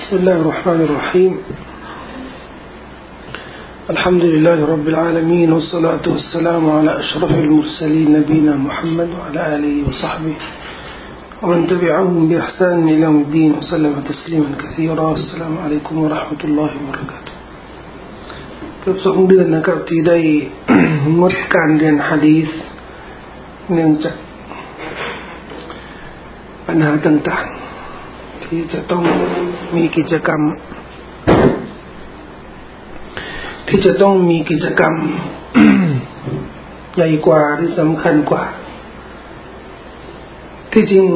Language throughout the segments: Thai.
بسم الله الرحمن الرحيم الحمد لله رب العالمين والصلاة والسلام على أشرف المرسلين نبينا محمد وعلى آله وصحبه ومن تبعهم بإحسان إلى يوم الدين وسلم تسليما كثيرا السلام عليكم ورحمة الله وبركاته เกือบ2 เดือนนะครับที่ได้งดการเรียนหะดีษเนื่องจากปัญหาต่างๆที่จะต้องมีกิจกรรมใหญ่กว่าหรือสำคัญกว่าที่จริง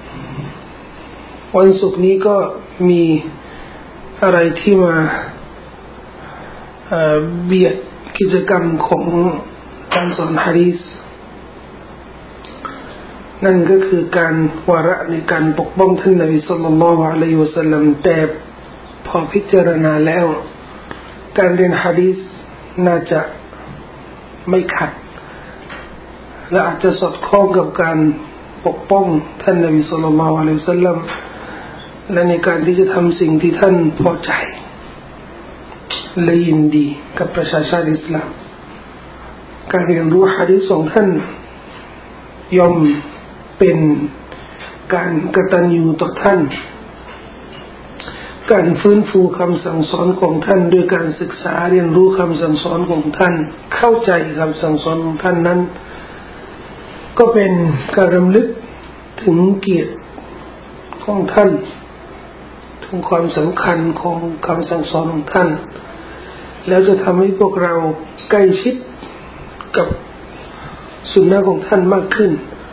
วันศุกร์นี้ก็มีอะไรที่มาเบียดกิจกรรมของการสอนหะดีษนั่นก็คือการวาระในการปกป้องท่านนบีศ็อลลัลลอฮุอะลัยฮิวะซัลลัมแต่พอพิจารณาแล้วการเรียนหะดีษน่าจะไม่ขัดและอาจจะสอดคล้องกับการปกป้องท่านนบีศ็อลลัลลอฮุอะลัยฮิวะซัลลัมและในการที่จะทำสิ่งที่ท่านพอใจและยินดีกับประชาชาติอิสลามการเรียนรู้หะดีษของท่านย่อมเป็นการกตัญญูต่อท่านการฟื้นฟูคำสั่งสอนของท่านด้วยการศึกษาเรียนรู้คำสั่งสอนของท่านเข้าใจคำสั่งสอนของท่านนั้นก็เป็นการรำลึกถึงเกียรติของท่านถึงความสำคัญของคำสั่งสอนของท่านแล้วจะทำให้พวกเราใกล้ชิดกับสุนนะของท่านมากขึ้น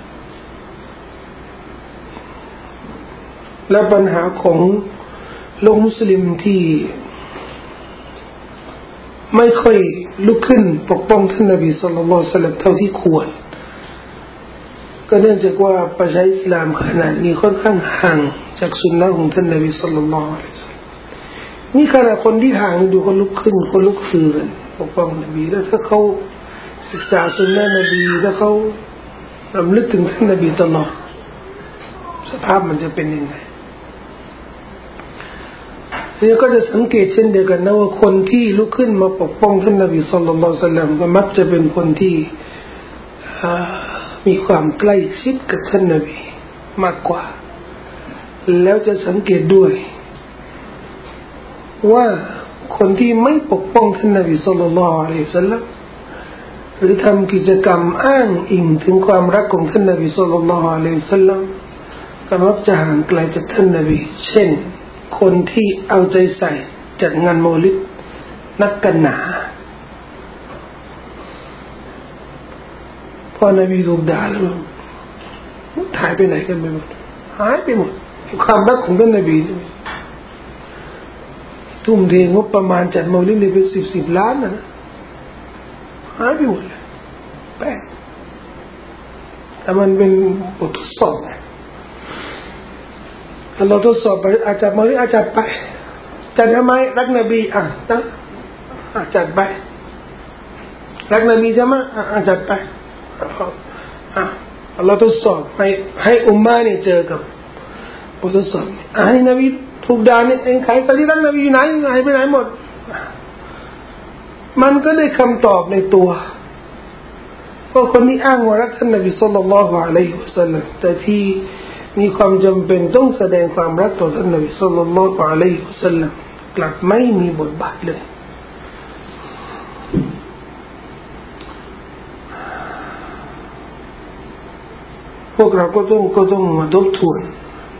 และปัญหาของโลกมุสลิมที่ไม่ค่อยลุกขึ้นปกป้องท่านนบีศ็อลลัลลอฮุอะลัยฮิวะซัลลัมเท่าที่ควรก็เนื่องจากว่าประชาอิสลามขณะนี้ค่อนข้างห่างจากสุนนะของท่านนบีศ็อลลัลลอฮุอะลัยฮิวะซัลลัมนี่ขณะคนที่ห่างดูคนลุกขึ้นคนลุกฮือกันปกป้องนบีแล้วถ้าเขาศึกษาสุนนะนบีถ้าเขารำลึกถึงท่านนบีตลอดสภาพมันจะเป็นยังไงเราก็จะสังเกตเช่นเดียวกันนะว่าคนที่ลุกขึ้นมาปกป้องท่านนบีศ็อลลัลลอฮุอะลัยฮิวะซัลลัมก็มักจะเป็นคนที่มีความใกล้ชิดกับท่านนบีมากกว่าแล้วจะสังเกตด้วยว่าคนที่ไม่ปกป้องท่านนบีศ็อลลัลลอฮุอะลัยฮิวะซัลลัมหรือทำกิจกรรมอ้างอิงถึงความรักของท่านนบีศ็อลลัลลอฮุอะลัยฮิวะซัลลัมก็มักจะห่างไกลจากท่านนบีเช่นคนที่เอาใจใส่จัดงานมอลิดนักกันหนาพอนบีถูกด่าแล้วหายไปไหนกันไปหมดหายไปหมดความรักของท่านนบีทุ่มเทงบประมาณจัดมอลิดเลยเป็น10 ล้านนะหายไปหมดเลยแปลกแต่มันเป็นบททดสอบเราทดสอบไปอาจจะมาหรืออาจจะไปจัดทำไมรักนบีนะจัดไปรักนบีใช่ไหมจัดไปเราทดสอบให้อุมมะเนี่ยเจอกับบททดสอบให้นบีถูกด่าเนี่ยใครตอนที่รักนบีไหนหายไปไหนหมดมันก็ได้คำตอบในตัวก็คนที่อ้างว่ารักท่านนบีศ็อลลัลลอฮุอะลัยฮิวะซัลลัมแต่ที่มีความจำเป็นต้องแสดงความรักต่อท่านนบีศ็อลลัลลอฮุอะลัยฮิวะซัลลัมกลับไม่มีบทบาทเลยพวกเราก็ต้องมาทบทวน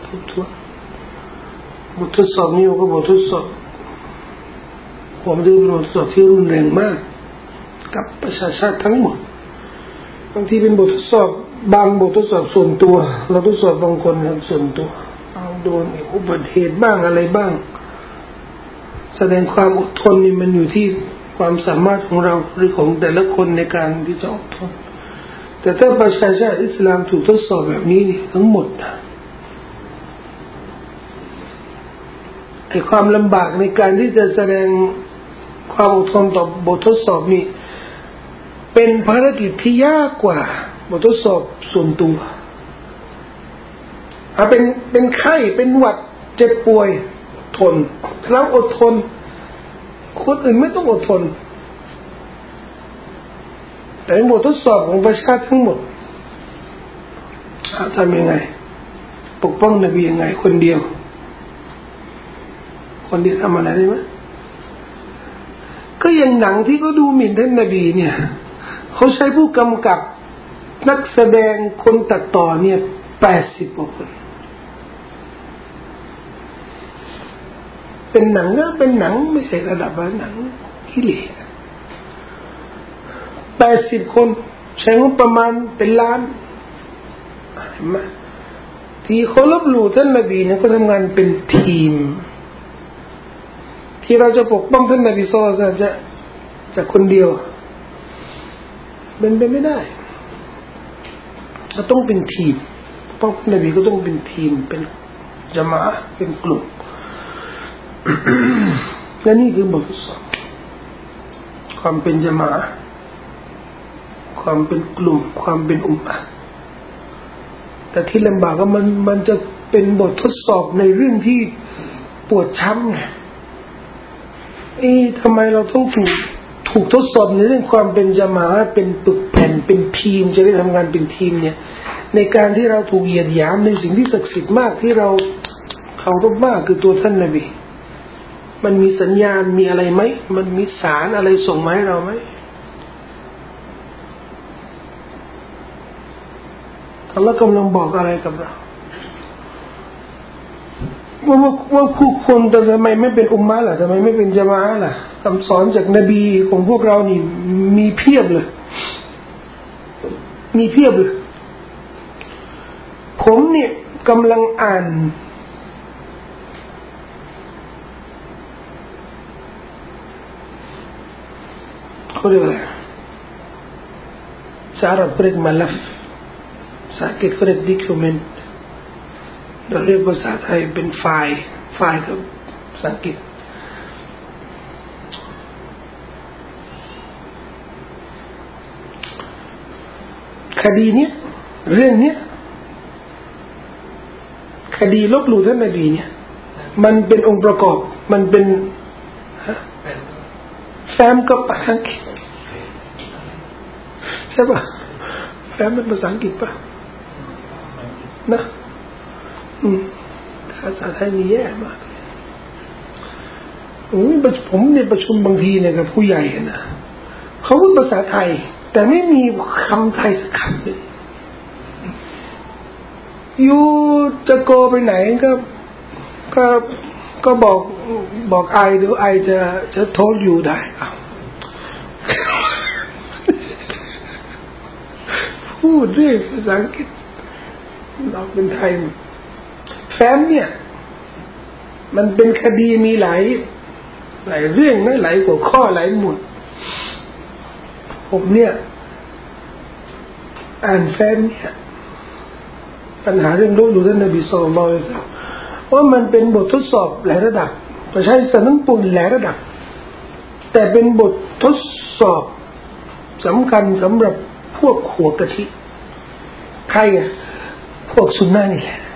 บททดสอบนี้ก็บททดสอบผมดูเป็นบททดสอบที่รุนแรงมากกับประชาชาติทั้งหมดบางทีเป็นบททดสอบบางบททดสอบส่วนตัวเราทดสอบบางคนส่วนตัวโดนอุบัติเหตุบ้างอะไรบ้างแสดงความอดทนนี่มันอยู่ที่ความสามารถของเราหรือของแต่ละคนในการที่จะอดทนแต่ถ้าประชาชาติอิสลามถูกทดสอบแบบนี้ทั้งหมดไอ้ความลำบากในการที่จะแสดงความอดทนต่อบททดสอบนี้เป็นภารกิจที่ยากกว่าบททดสอบส่วนตัวเป็นไข้เป็นหวัดเจ็บป่วยททนเราอดทนคนอื่นไม่ต้องอดทนแต่บททดสอบของประชาชนทั้งหมดทำยังไงปกป้องนบียังไงคนเดียวทำอะไรได้ไหมก็อย่างหนังที่เขาดูหมิ่นท่านนบีเนี่ยเขาใช้ผู้กำกับนักแสดงคนตัดต่อเนี่ย80 กว่าคนเป็นหนังนะเป็นหนังไม่ใช่ระดับหนังกิเลส80 คนใช้งบประมาณเป็นล้านมาที่เขาลบหลู่ท่านนบีเนี่ยก็ทำงานเป็นทีมที่เราจะปกป้องท่านนบีศ็อลลัลลอฮุอะลัยฮิวะซัลลัมจะคนเดียวเป็นไปไม่ได้เราต้องเป็นทีมป้องท่านนบีก็ต้องเป็นทีมเป็นญะมาอะห์เป็นกลุ่ม และนี่คือบททดสอบความเป็นญะมาอะห์ความเป็นกลุ่มความเป็นอุมมะห์แต่ที่ลำบากก็มันจะเป็นบททดสอบในเรื่องที่ปวดช้ำไงทำไมเราต้องถูกทดสอบในเรื่องความเป็นญะมาอะห์เป็นปึกแผ่นเป็นทีมจะได้ทำงานเป็นทีมเนี่ยในการที่เราถูกเหยียดหยามในสิ่งที่ศักดิ์สิทธิ์มากที่เราเคารพมากคือตัวท่านนบีมันมีสัญญาณมีอะไรไหมมันมีสารอะไรส่งมาให้เราไหมอัลลอฮ์กำลังบอกอะไรกับเราว่าผู้คนแต่ทำไมไม่เป็นอุมมะห์ล่ะทำไมไม่เป็นญะมาอะห์ล่ะคำสอนจากนบีของพวกเรานี่มีเพียบเลยผมเนี่ยกำลังอ่านเขาเรียกอะไรสารพัดมัลลัฟสารเก็บเรดดิคิวเมนต์เราเรียกภาษาไทยเป็นไฟล์กับภาษาอังกฤษคดีเนี้ยเรื่องเนี้ยคดีลบหลู่ท่านนบีเนี่ยมันเป็นองค์ประกอบมันเป็นแฟ้มกับภาษาอังกฤษใช่ป่ะแฟ้มเป็นภาษาอังกฤษป่ะนะภาษาไทยนี่แย่มากผมเนี่ยประชุมบางทีเนี่ยกับผู้ใหญ่นะเขาพูดภาษาไทยแต่ไม่มีคำไทยสักคำเลยอยู่จะโกไปไหนก็บอกไอเดี๋ยวไอจะโทษอยู่ได้พูดเรื่องภาษาอังกฤษเราเป็นไทยแฟ้มเนี่ยมันเป็นคดีมีหลายเรื่องนะหลายหัวข้อหลายหมวดผมเนี่ยอ่านแฟ้มเนี่ยปัญหาเรื่องลบหลู่ท่านนบีศ็อลลัลลอฮุอะลัยฮิวะซัลลัมว่ามันเป็นบททดสอบหลายระดับประชาชนทั้งปวงหลายระดับแต่เป็นบททดสอบสำคัญสำหรับพวกหัวกะทิใครอ่ะพวกซุนนะห์นี่แหละ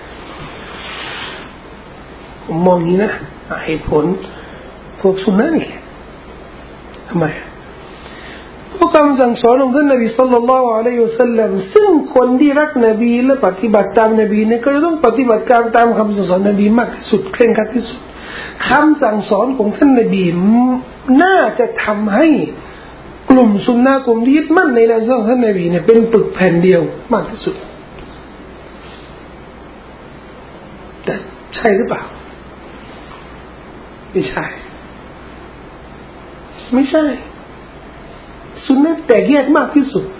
ผมมองนี้นะเหตุผลพวกซุนนะห์นี่ทำไมพวกคำสั่งสอนของท่านนบีศ็อลลัลลอฮุอะลัยฮิวะซัลลัมซึ่งคนที่รักนบีและปฏิบัติตามนบีเนี่ยก็จะต้องปฏิบัติตามคำสั่งสอนนบีมากที่สุดเคร่งครัดที่สุดคำสั่งสอนของท่านนบีน่าจะทำให้กลุ่มซุนนะห์กลุ่มที่ยึดมั่นในหลักของท่านนบีเนี่ยเป็นปึกแผ่นเดียวมากที่สุดแต่ใช่หรือเปล่าไม่ใช่ซุนนะห์แตกแยกมากที่สุด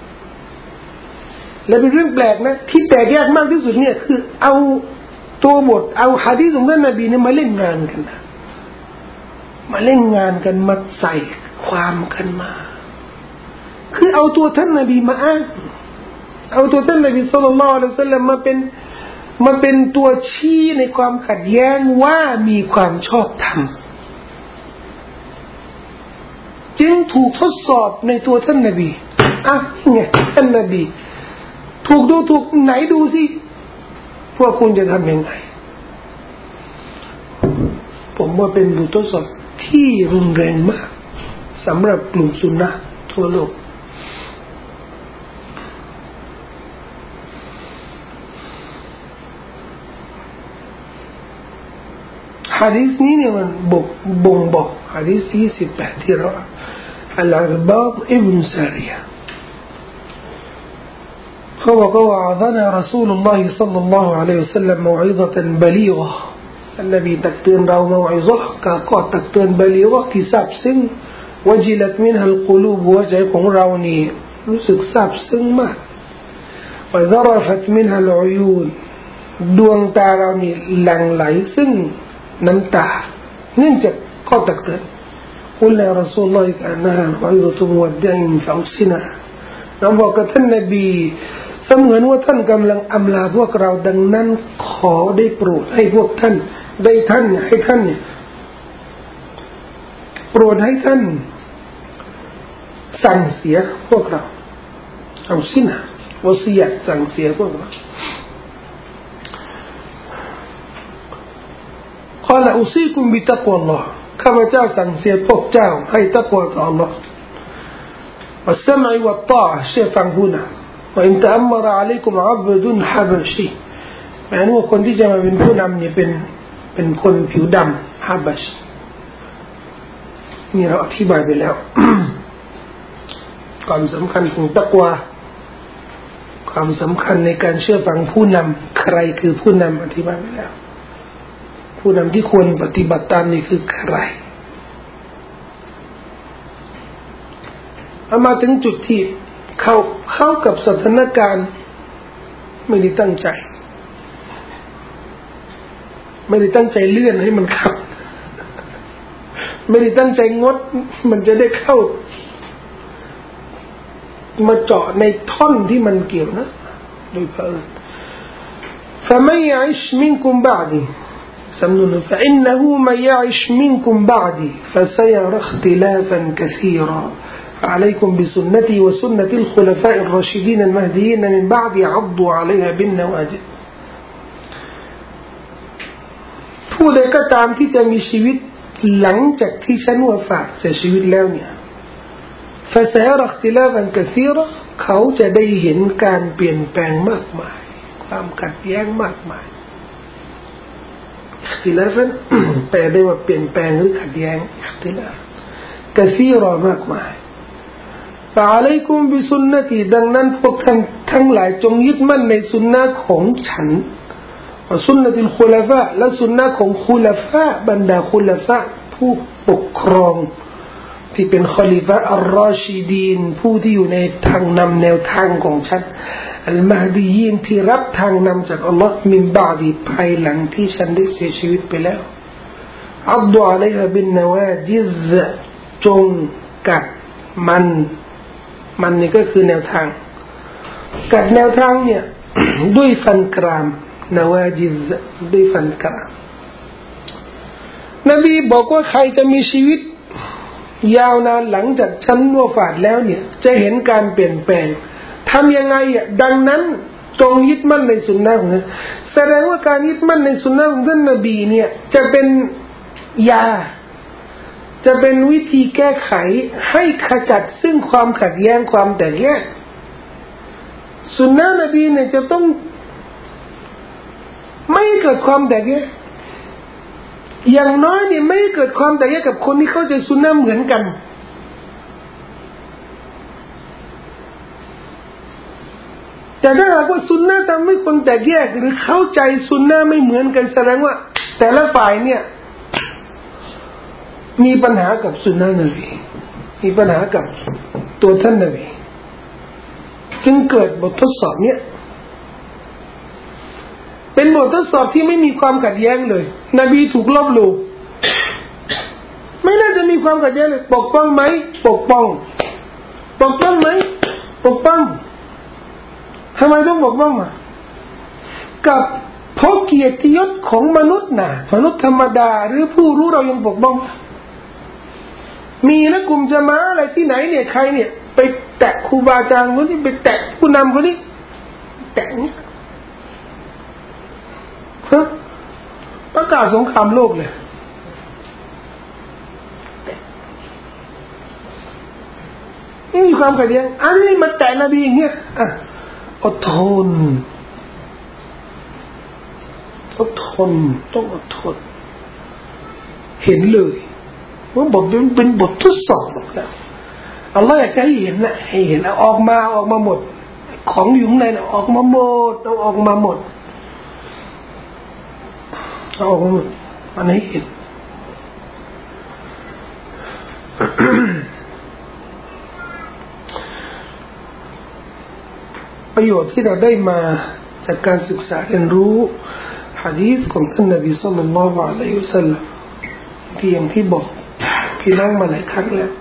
และเป็นเรื่องแปลกนะที่แตกแยกมากที่สุดเนี่ยคือเอาตัวบทเอาหะดีษของท่านนบีเนี่ยมาเล่นงานกันนะมาเล่นงานกันมาใส่ความกันมาคือเอาตัวท่านนบีมาอ้างเอาตัวท่านนบีศ็อลลัลลอฮุอะลัยฮิวะซัลลัมมาเป็นตัวชี้ในความขัดแย้งว่ามีความชอบธรรมจึงถูกทดสอบในตัวท่านนบีไงท่านนบีถูกไหนดูสิพวกคุณจะทำยังไงผมว่าเป็นบททดสอบที่รุนแรงมากสำหรับกลุ่มซุนนะห์ทั่วโลกหะดีษนี้เนี่ยมันบ่งบอกหะดีษที่18ที่เราอัลอาร์บาดอิบนุซาริยะเขาบอกว่าอัลลอฮ์รอซูลุลลอฮิศ็อลลัลลอฮุอะลัยฮิวะซัลลัมมออิซะตันบะลีฆะอันนบีตักเตือนเรามออิซะห์ก็ตักเตือนบะลีฆะที่ซาบซึ้งวะจิลัตมินฮัลกุลูบหัวใจของเรานี่รู้สึกซาบซึ้งมากวะซะรฟัตมินฮัลอุยูนดวงตาเรานี่หลั่งไหลซึ่งน้ำตาเนื่องจากข้อตักเตือนกุลยารอซูลุลลอฮิกะอันนะฮะวะอิซะตุมุดดันฟะอุซินะเราบอกกับท่านนบีเสมือนว่าท่านกำลังอำลาพวกเราดังนั้นขอได้โปรดให้พวกท่านได้ท่านให้ท่านเนี่ยโปรดให้ท่านสั่งเสียพวกเราเอาสินะวะซียะห์สั่งเสียพวกเราقال أوصيكم بتقوى الله كما جاء سنسير فوق جاء هاي تقوى الله والسمع والطاعة شيفا هنا وإن تأمر عليكم عبد حبشي يعني هوคนที่จะมาเป็นผู้นำเนี่ยเป็นคนผิวดำฮับบัชนี่เราอธิบายไปแล้ว ความสำคัญของตักวาความสำคัญในการเชื่อฟังผู้นำใครคือผู้นำอธิบายไปแล้วผู้นำที่ควรปฏิบัติตามนี่คือใครมาถึงจุดที่เข้ากับสถานการณ์ไม่ได้ตั้งใจเลื่อนให้มันเข้าไม่ได้ตั้งใจงดมันจะได้เข้ามาเจาะในท่อนที่มันเกี่ยวนะโดยเผอิญفمن يعش منكم بعدي سمنون فإنه من يعش منكم بعدي فسيرى اختلافا كثيرا عليكم بسنتي وسنة الخلفاء الراشدين المهديين من بعد عضوا عليها بالنواجذ ผู้ใดก็ตามที่จะมีชีวิตหลังจากที่ฉันวะฟาตเสียชีวิตแล้วเนี่ย فسيرى اختلافا كثيرا เขาจะได้เห็นการเปลี่ยนแปลงมากมายความขัดแย้งมากมายاختلافا แปลได้ว่าเปลี่ยนแปลงหรือขัดแย้ง اختلاف كثيرا มากมาย فعليكم بسنتي ดังนั้นพวกท่านทั้งหลายจงยึดมั่นในสุนนะของฉันสุนนะติลคุลฟะและสุนนะของคุลฟะบรรดาคุลฟะผู้ปกครองที่เป็นคอลิฟะอัลรอชิดีนผู้ที่อยู่ในทางนำแนวทางของฉันอัลมหดียีนที่รับทางนำจากอัลลอฮ์มินบาดีภายหลังที่ฉันได้เสียชีวิตไปแล้วอับดุอะลัยฮะบินนาวาจิซจงกัดมันนี่ก็คือแนวทางกัดแนวทางเนี่ย ด้วยฟันกรามนาวาจิซด้วยฟันกรามนบีบอกว่าใครจะมีชีวิตยาวนานหลังจากฉันวะฟาตแล้วเนี่ยจะเห็นการเปลี่ยนแปลงทำยังไงดังนั้นจงยึดมั่นในสุนนะของท่านแสดงว่าการยึดมั่นในสุนนะของท่านนบีเนี่ยจะเป็นยาจะเป็นวิธีแก้ไขให้ขจัดซึ่งความขัดแย้งความแตกแยกสุนนะนบีเนี่ยจะต้องไม่เกิดความแตกแยกอย่างน้อยเนี่ยไม่เกิดความแตกแยกกับคนที่เข้าใจสุนนะเหมือนกันแต่ถ้าหากว่าสุนนะทำให้คนแตกแยกหรือเข้าใจสุนนะไม่เหมือนกันแสดงว่าแต่ละฝ่ายเนี่ยมีปัญหากับสุนนะนบีมีปัญหากับตัวท่านนบีจึงเกิดบททดสอบเนี่ยเป็นบททดสอบที่ไม่มีความขัดแย้งเลยนบีถูกลบหลู่ไม่น่าจะมีความขัดแย้งเลยปกป้องไหมปกป้องไหมปกป้องทำไมต้องปกป้องอ่ะกับเพราะเกียรติยศของมนุษย์น่ะมนุษย์ธรรมดาหรือผู้รู้เรายังปกป้องมีนะกลุ่มจะมาอะไรที่ไหนเนี่ยใครเนี่ยไปแตะครูบาอาจารย์คนนี้ไปแตะผู้นำคนนี้แตะนี้ประกาศสงครามโลกเลยความขัดแย้งอันนี้มาแต่นบีอย่างเงี้ยอดทนต้องอดทนเห็นเลยว่าบทเป็นบททดสอบนะอัลลอฮ์อยากจะให้เห็นนะให้เห็นออกมาหมดของอยู่ข้างในนะออกมาหมดเอาออกมาหมดมันให้เห็น ประโยชน์ที่เราได้มาจากการศึกษาเรียนรู้หะดีษของท่านนบีศ็อลลัลลอฮุอะลัยฮิวะซัลลัมที่อย่างที่บอกพี่น้องมาหลายครั้งแล้ว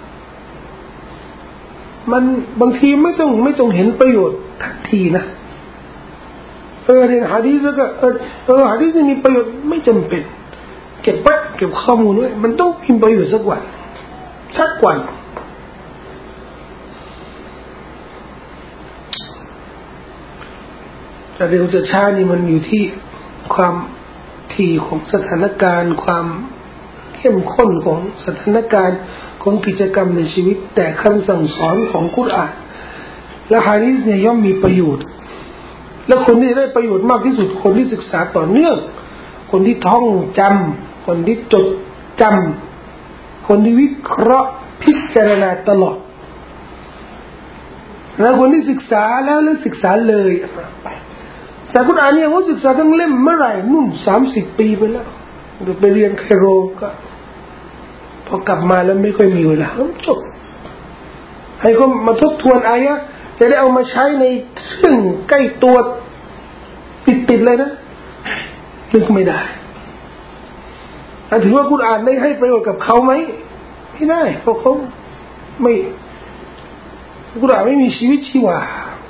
มันบางทีไม่ต้องเห็นประโยชน์ทันทีนะเรียนหะดีษก็หะดีษมีประโยชน์ไม่จำเป็นเก็บข้อมูลไว้มันต้องมีประโยชน์สักวันแต่เร็วจะช้านี่มันอยู่ที่ความถี่ของสถานการณ์ความเข้มข้นของสถานการณ์ของกิจกรรมในชีวิตแต่คำสั่งสอนของกุรอานและหะดีษเนี่ยย่อมมีประโยชน์และคนที่ได้ประโยชน์มากที่สุดคนที่ศึกษาต่อเนื่องคนที่ท่องจำคนที่จดจำคนที่วิเคราะห์พิจารณาตลอดแล้วคนที่ศึกษาแล้วศึกษาเลยไปแต่กุรอานเนี่ยว่าศึกษาทั้งเล่มเมื่อไหร่นู่น30 ปีไปแล้วเดี๋ยวไปเรียนไคโรก็พอกลับมาแล้วไม่ค่อยมีเวลาจบให้เขามาทบทวนอายะจะได้เอามาใช้ในเรื่องใกล้ตัวติดเลยนะนึกไม่ได้ถือว่ากุรอานได้ให้ประโยชน์กับเขาไหมไม่ได้เพราะเขาไม่กุรอานไม่มีชีวิตชีวา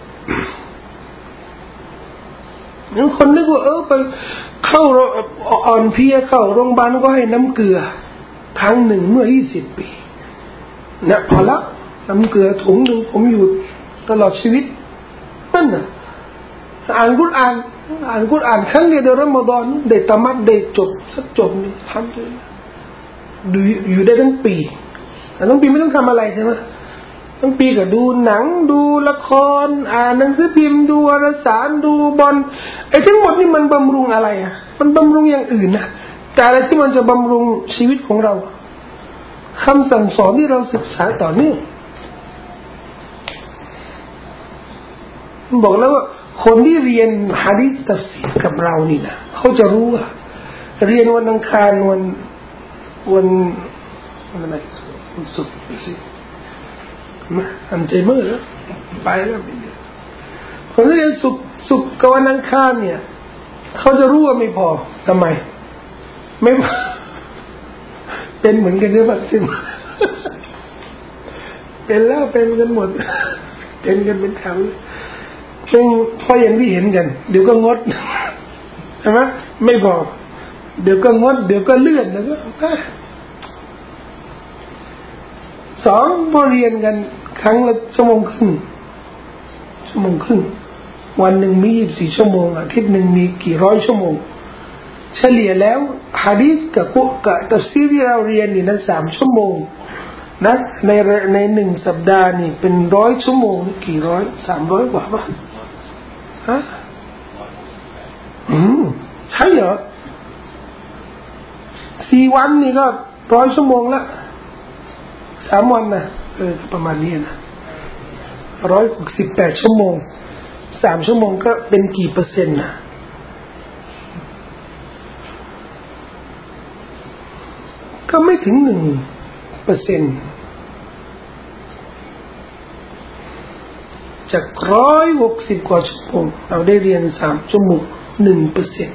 คนนึกว่าไปเข้าอ่อนเพลียเข้าโรงพยาบาลก็ให้น้ำเกลือครั้งหนึ่งเมื่อ20 ปีนะพอละน้ำเกลือถุงหนึ่งผมอยู่ตลอดชีวิตนั่นน่ะอ่านกุรอานครั้งเดียวในรอมฎอนได้ตะมัดได้จบนี่ทำเลยอยู่ได้ทั้งปีทั้งปีไม่ต้องทำอะไรใช่ไหมทั้งปีก็ดูหนังดูละครอ่านหนังสือพิมพ์ดูวารสารดูบอลไอ้ทั้งหมดนี่มันบำรุงอะไรอ่ะมันบำรุงอย่างอื่นนะแต่อะไรที่มันจะบำรุงชีวิตของเราคำสั่งสอนที่เราศึกษาต่อเนื่องบอกแล้วว่าคนที่เรียนหะดีษตัฟซีรกับเรานี่นะเขาจะรู้ว่าเรียนวันอังคารวันอะไรวันศุกร์สิมาทำใจมือแล้วไปแล้วคนที่เรียนศุกร์กับวันอังคารเนี่ยเขาจะรู้ว่าไม่พอทำไมไม่เป็นเหมือนกันเนี่ยแบบสิเป็นแล้วเป็นกันหมดเป็นกันเป็นแถวซึ่งพออย่างที่เห็นกันเดี๋ยวก็งดใช่ไหมไม่พอเดี๋ยวก็งดเดี๋ยวก็เลื่อนแล้วก็2พอเรียนกันครั้งละ1 ชั่วโมงครึ่งวันหนึ่งมี24 ชั่วโมงอาทิตย์หนึ่งมีกี่ร้อยชั่วโมงเฉลี่ยแล้วหะดีษกับตัฟซีรที่เราเรียนนี่นะ3 ชั่วโมงนะใน1 สัปดาห์นี่เป็น100 ชั่วโมงกี่ร้อย300 กว่าป่ะฮะใช่เหรอ4 วันนี่ก็100 ชั่วโมงละ3 วันนะประมาณนี้นะ168 ชั่วโมง3 ชั่วโมงก็เป็นกี่เปอร์เซ็นต์นะก็ไม่ถึง1%จาก160 กว่าชั่วโมงเราได้เรียน3 ชั่วโมง 1%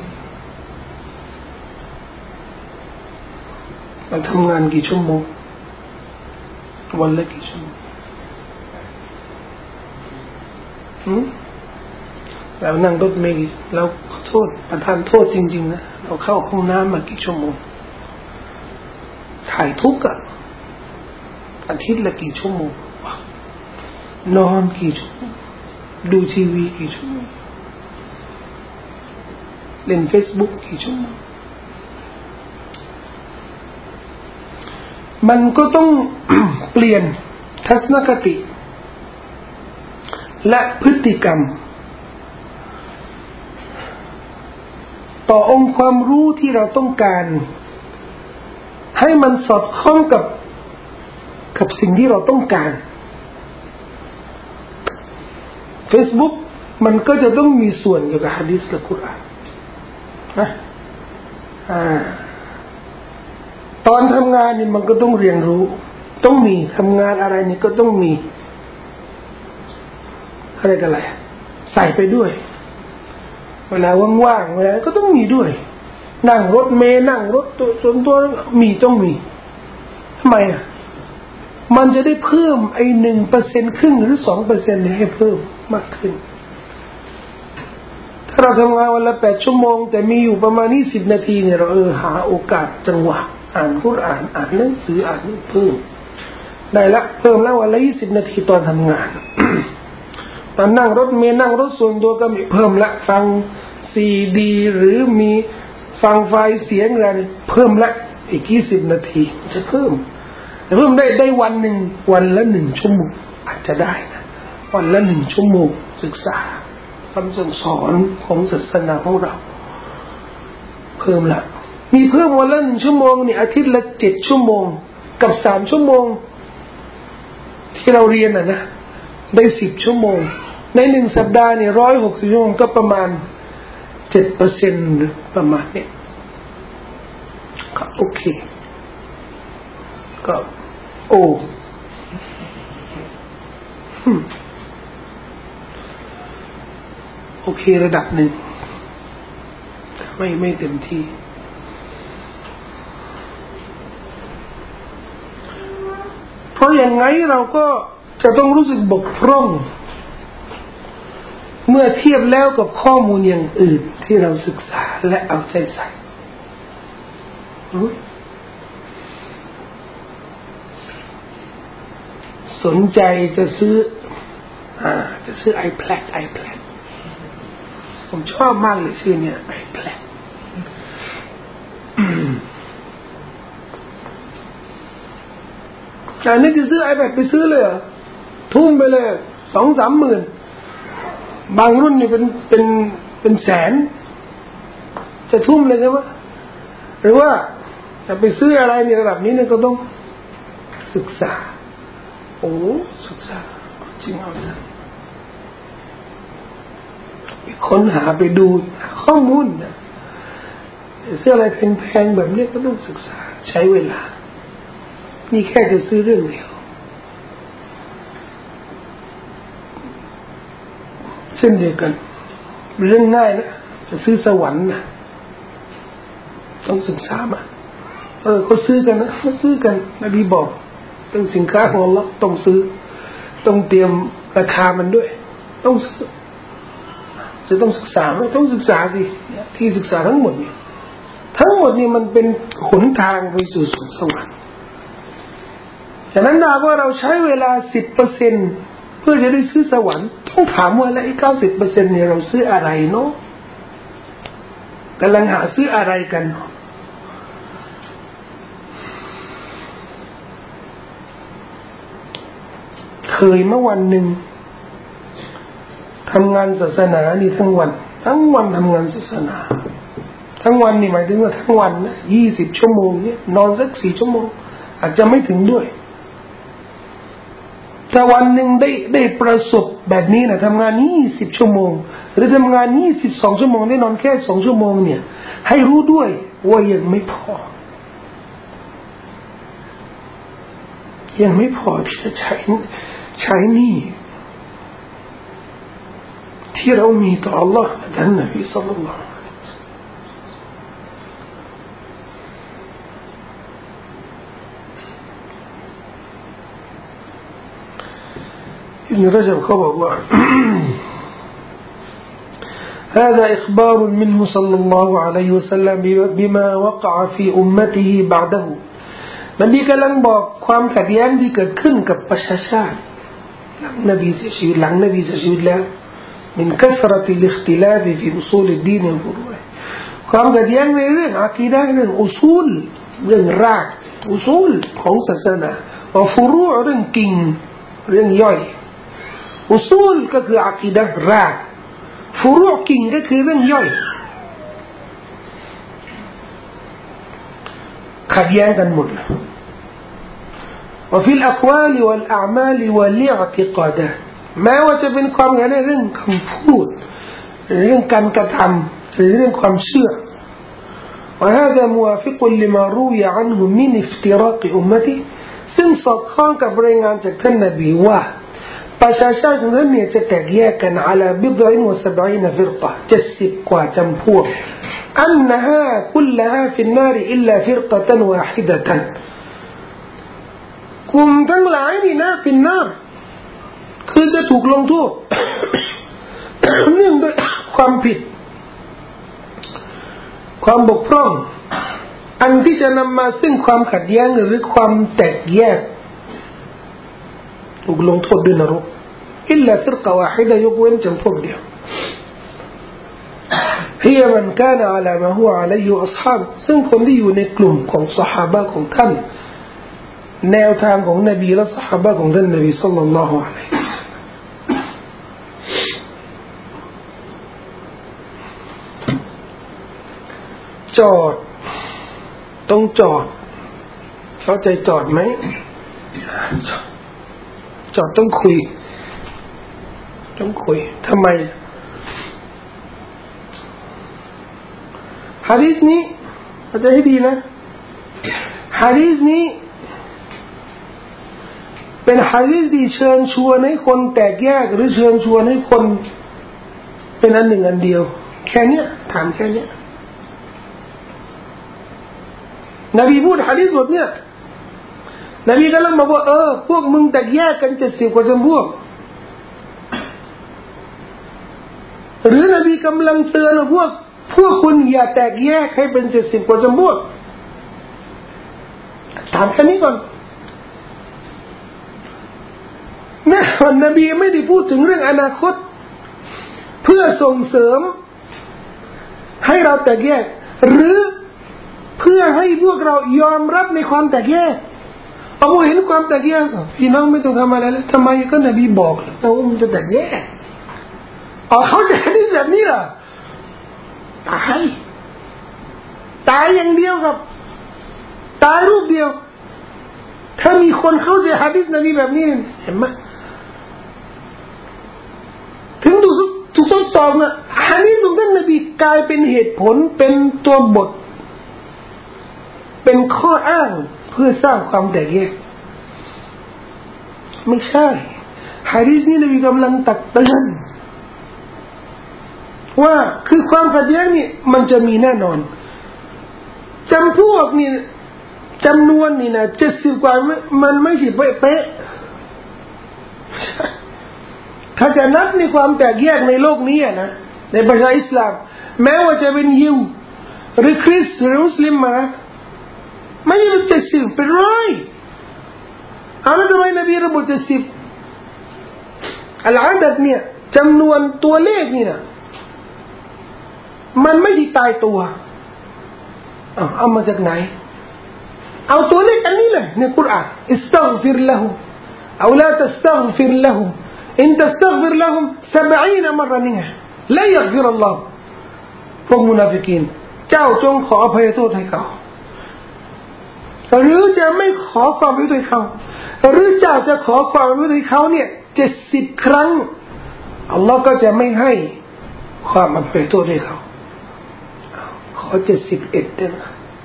เราทำงานกี่ชั่วโมงวันละกี่ชั่วโมงเรานั่งรถเมล์เราขอโทษประทานโทษจริงๆนะเราเข้าห้องน้ำมากี่ชั่วโมงถ่ายทุกข์อาทิตย์ละกี่ชั่วโมงนอนกี่ชั่วโมงดูทีวีกี่ชั่วโมงเล่น Facebook กี่ชั่วโมงมันก็ต้อง เปลี่ยนทัศนคติและพฤติกรรมต่อองค์ความรู้ที่เราต้องการให้มันสอดคล้องกับสิ่งที่เราต้องการ Facebook มันก็จะต้องมีส่วนเกี่ยวกับหะดีษและกุรอานนะตอนทำงานนี่มันก็ต้องเรียนรู้ต้องมีทำงานอะไรนี่ก็ต้องมีอะไรกันแหละใส่ไปด้วยเวลาว่างๆเวลาก็ต้องมีด้วยนั่งรถเมล์นั่งรถส่วนตัวต้องมีทำไมมันจะได้เพิ่มไอ้ 1% ครึ่งหรือ 2% ให้เพิ่มมากขึ้นถ้าเราทำงานวันละ8 ชั่วโมงแต่มีอยู่ประมาณ20 นาทีเนี่ยเราหาโอกาสจังหวะอ่านกุรอานอ่านหนังสืออ่านเพิ่มได้ละเพิ่มแล้ววันละ20 นาทีตอนทำงาน ตอนนั่งรถเมล์นั่งรถส่วนตัวก็มีเพิ่มละฟังซีดีหรือมีฟังไฟล์เสียงอะไรเพิ่มละอีก20 นาทีจะเพิ่มได้วันหนึ่งวันละ1 ชั่วโมงอาจจะได้นะวันละ1 ชั่วโมงศึกษาคำสั่งสอนของศาสนาของเราเพิ่มละมีเพิ่มวันละ1 ชั่วโมงนี่อาทิตย์ละ7 ชั่วโมงกับ3 ชั่วโมงที่เราเรียนนะได้10 ชั่วโมงใน1 สัปดาห์นี่160 ชั่วโมงก็ประมาณ 7% ประมาณนี้ก็โอเคก็โอเคระดับหนึ่งไม่เต็มที่เพราะอย่างไงเราก็จะต้องรู้สึกบกพร่องเมื่อเทียบแล้วกับข้อมูลอย่างอื่นที่เราศึกษาและเอาใจใส่สนใจจะซื้อiPad ผมชอบมากเลยชื่อเนี่ย iPad แต่นี่จะซื้อ iPad ไปซื้อเลยทุ่มไปเลย 2-3 หมื่นบางรุ่นนี่เป็นแสนจะทุ่มเลยใช่ไหมหรือว่าจะไปซื้ออะไรในระดับนี้เนี่ยก็ต้องศึกษาศึกษาจริงเอาจังไปค้นหาไปดูข้อมูลนะซื้ออะไรแพงๆแบบนี้ก็ต้องศึกษาใช้เวลานี่แค่จะซื้อเรื่องเดียวเช่นเดียวกันเรื่องง่ายนะจะซื้อสวรรค์นะต้องศึกษามาเขาซื้อกันนะเขาซื้อกันนบีบอกต้องสินค้าของอัลเลาะห์ต้องซื้อต้องเตรียมราคามันด้วยต้องซื้อจะต้องศึกษาไม่ต้องศึกษาสิที่ศึกษาทั้งหมดเนี่ยมันเป็นหนทางไปสู่สวรรค์ฉะนั้นถ้าว่าเราใช้เวลา 10% เพื่อจะได้ซื้อสวรรค์ต้องถามว่าแล้วไอ้ 90% เนี่ยเราซื้ออะไรเนาะกำลังหาซื้ออะไรกันเคยเมื่อวันหนึ่งทำงานศาสนานี่ทั้งวันทำงานศาสนาทั้งวันนี่หมายถึงว่าทั้งวันนะ20 ชั่วโมงเนี่ยนอนสัก4 ชั่วโมงอาจจะไม่ถึงด้วยแต่วันหนึ่งได้ประสบแบบนี้นะทำงาน20 ชั่วโมงหรือทำงาน22 ชั่วโมงได้นอนแค่2 ชั่วโมงเนี่ยให้รู้ด้วยว่ายังไม่พอที่จะใช้นี่ที่เรามีต่อ Allah และท่านนบีศ็อลลัลลอฮุอะลัยฮิวะซัลลัมابن رجب خبر الله هذا إخبار منه صلى الله عليه وسلم بما وقع في أمته بعده นบีกำลังบอกความขัดแย้งที่เกิดขึ้นกับประชาชาติหลังนบีเสียชีวิตแล้วمن كثرة الاختلاف في أصول الدين وفروعه ความขัดแย้งในเรื่องอะกีดะห์เรื่องอุซูลเรื่องรากอุซูลของศาสนาและฟุรูอ์เรื่องกิ่งเรื่องย่อยอุซูลก็คืออะกีดะห์รากฟุรูอ์กิ่งก็คือเรื่องย่อยขัดแย้งกันหมดوفي الأقوال والأعمال والاعتقادات แม้ว่าจะเป็นความเห็นในเรื่องคำพูดเรื่องการกระทำหรือเรื่องความเชื่อ وهذا موافق لما روي عنه من افتراق أمته ซึ่งสอดคล้องกับรายงานจากท่านนบีว่าประชาชาติของท่านเนี่ยจะแตกแยกกัน على بضع وسبعين فرقة 70 กว่าจำพวก أنها كلها في النار إلا فرقة واحدة กลุ่มทั้งหลายนี่นะฟินนาร์คือจะถูกลงโทษ เนื่องด้วยความผิดความบกพร่องอันที่จะนำมาซึ่งความขัดแย้งหรือความแตกแยกถูกลงโทษด้วยนรกอิลลาฟิรกะวาฮิดะยกเว้นจำพวกเดียว هي من كان على ما هو عليه أصحاب ซึ่งคนที่อยู่ในกลุ่มของซอฮาบะห์ของท่านแนวทางของนบีและซอฮาบะห์ของท่านนบีศ็อลลัลลอฮุอะลัยฮิวะซัลลัมจอดต้องจอดเข้าใจจอดไหมจอดต้องคุยทำไมหะดีษนี้เข้าใจให้ดีนะหะดีษนี้เป็นหะดีษที่เชิญชวนให้คนแตกแยกหรือเชิญชวนให้คนเป็นอันหนึ่งอันเดียวแค่นี้ถามแค่นี้นบีพูดหะดีษบทเนี่ยนบีกำลังบอกว่าพวกมึงแตกแยกกัน70 กว่าจำพวกหรือนบีกำลังเตือนว่าพวกคุณอย่าแตกแยกให้เป็น70 กว่าจำพวกถามแค่นี้ก่อนนะนบีไม่ได้พูดถึงเรื่องอนาคตเพื่อส่งเสริมให้เราแตกแยกหรือเพื่อให้พวกเรายอมรับในความแตกแยกเอาเห็นความแตกแยกพี่น้องไม่ต้องทำอะไรแล้วทำไมก็นบีบอกเราว่ามันจะแตกแยกเขาจะให้แบบนี้เหรอตายอย่างเดียวครับตายรูปเดียวถ้ามีคนเข้าใจหะดีษนบีแบบนี้เห็นไหมถึงถูกทดสอบนะหะดีษของท่านนบีกลายเป็นเหตุผลเป็นตัวบทเป็นข้ออ้างเพื่อสร้างความแตกแยกไม่ใช่หะดีษนี้นบีกำลังตักเตือนว่าคือความขัดแย้งนี่มันจะมีแน่นอนจำพวกนี่จำนวนนี่นะ70 กว่ามันไม่ใช่เป๊ะถ้าจะนับในความแตกแยกในโลกนี้นะในประชาอิสลามแม้ว่าจะเป็นยิวหรือคริสต์หรือมุสลิมมาไม่ใช่70เป็น100แล้วทำไมนบีระบุ70อัลอาดัดเนี่ยจำนวนตัวเลขนี่นะมันไม่ได้ตายตัวเอามาจากไหนเอาตัวเลขอันนี้เลยในกุรอานอิสตัฆฟิรละฮุมเอาลาตัสตัฆฟิรละฮุมอินตัสตัฆฟิรละฮุม70 مرةนี่ไงลายัฆฟิรอัลลอฮ์พวกมุนาฟิกีนเจ้าจงขออภัยโทษให้เขาหรือจะไม่ขอความอภัยโทษให้เขาหรือเจ้าจะขอความอภัยโทษให้เขาเนี่ย70 ครั้งอัลลอฮ์ก็จะไม่ให้ความอภัยโทษให้เขาขอ71ได้ไหม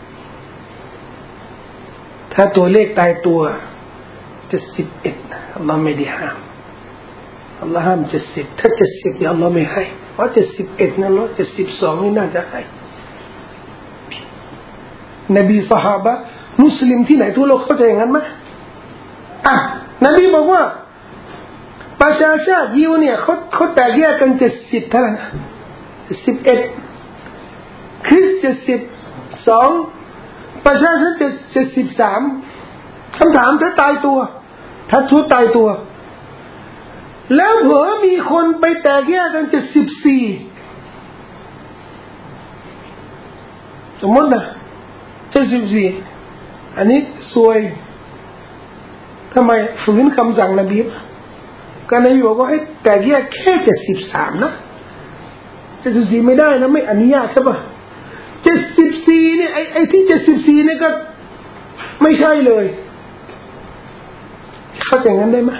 ถ้าตัวเลขตายตัว71นะอัลลอฮ์ไม่ได้ห้ามอัลลอฮ์ห้าม70ถ้า70เนี่ยอัลลอฮ์ไม่ให้เพราะ71นั่นหรอ72นี่น่าจะให้นบีซอฮาบะห์มุสลิมที่ไหนทั่วโลกเข้าใจอย่างนั้นไหมนบีบอกว่าประชาชาติยิวเนี่ยเขาแตกแยกกัน70เท่านั้น71คริสต์72ประชาชน73คำถามถ้าตายตัวถ้าทุตายตัวแล้วเผลอมีคนไปแตกแยกกัน74สมมตินะ74อันนี้ซวยทำไมฝืนคำสั่งนบีการนบีบอกว่าให้แตกแยกแค่73นะ74ไม่ได้นะไม่อนุญาตใช่ป่ะ74เนี่ยไอ้ที่74เนี่ยก็ไม่ใช่เลยเข้าใจงั้นได้ไหม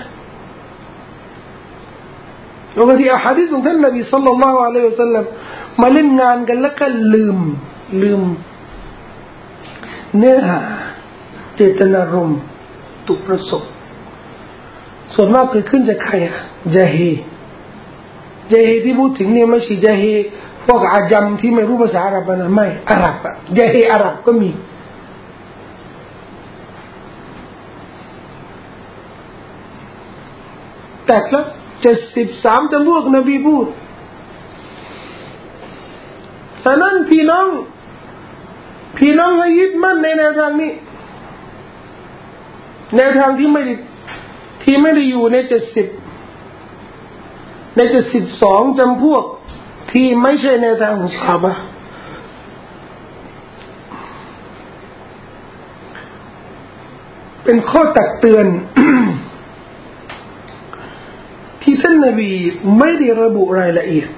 บางทีอะหะดีษของท่านนบีศ็อลลัลลอฮุอะลัยฮิวะซัลลัมมาเล่นงานกันแล้วก็ลืมเนื้อหาเจตนารมณ์ตุประสงค์ส่วนมากเกิดขึ้นจากใครอะญะฮีที่พูดถึงเนี่ยไม่ใช่ญะฮีพวกอาจัมที่ไม่รู้ภาษาอาหรับนะไม่อาหรับอะญะฮีอาหรับก็มีแต่ละ73จำพวกนบีพูดฉะนั้นพี่น้องให้ยึดมั่นในแนวทางนี้แนวทางที่ไม่ได้อยู่ใน70ใน72จำพวกที่ไม่ใช่แนวทางของซอฮาบะห์เป็นข้อตักเตือน ที่ท่านนบีไม่ได้ระบุรายละเอียด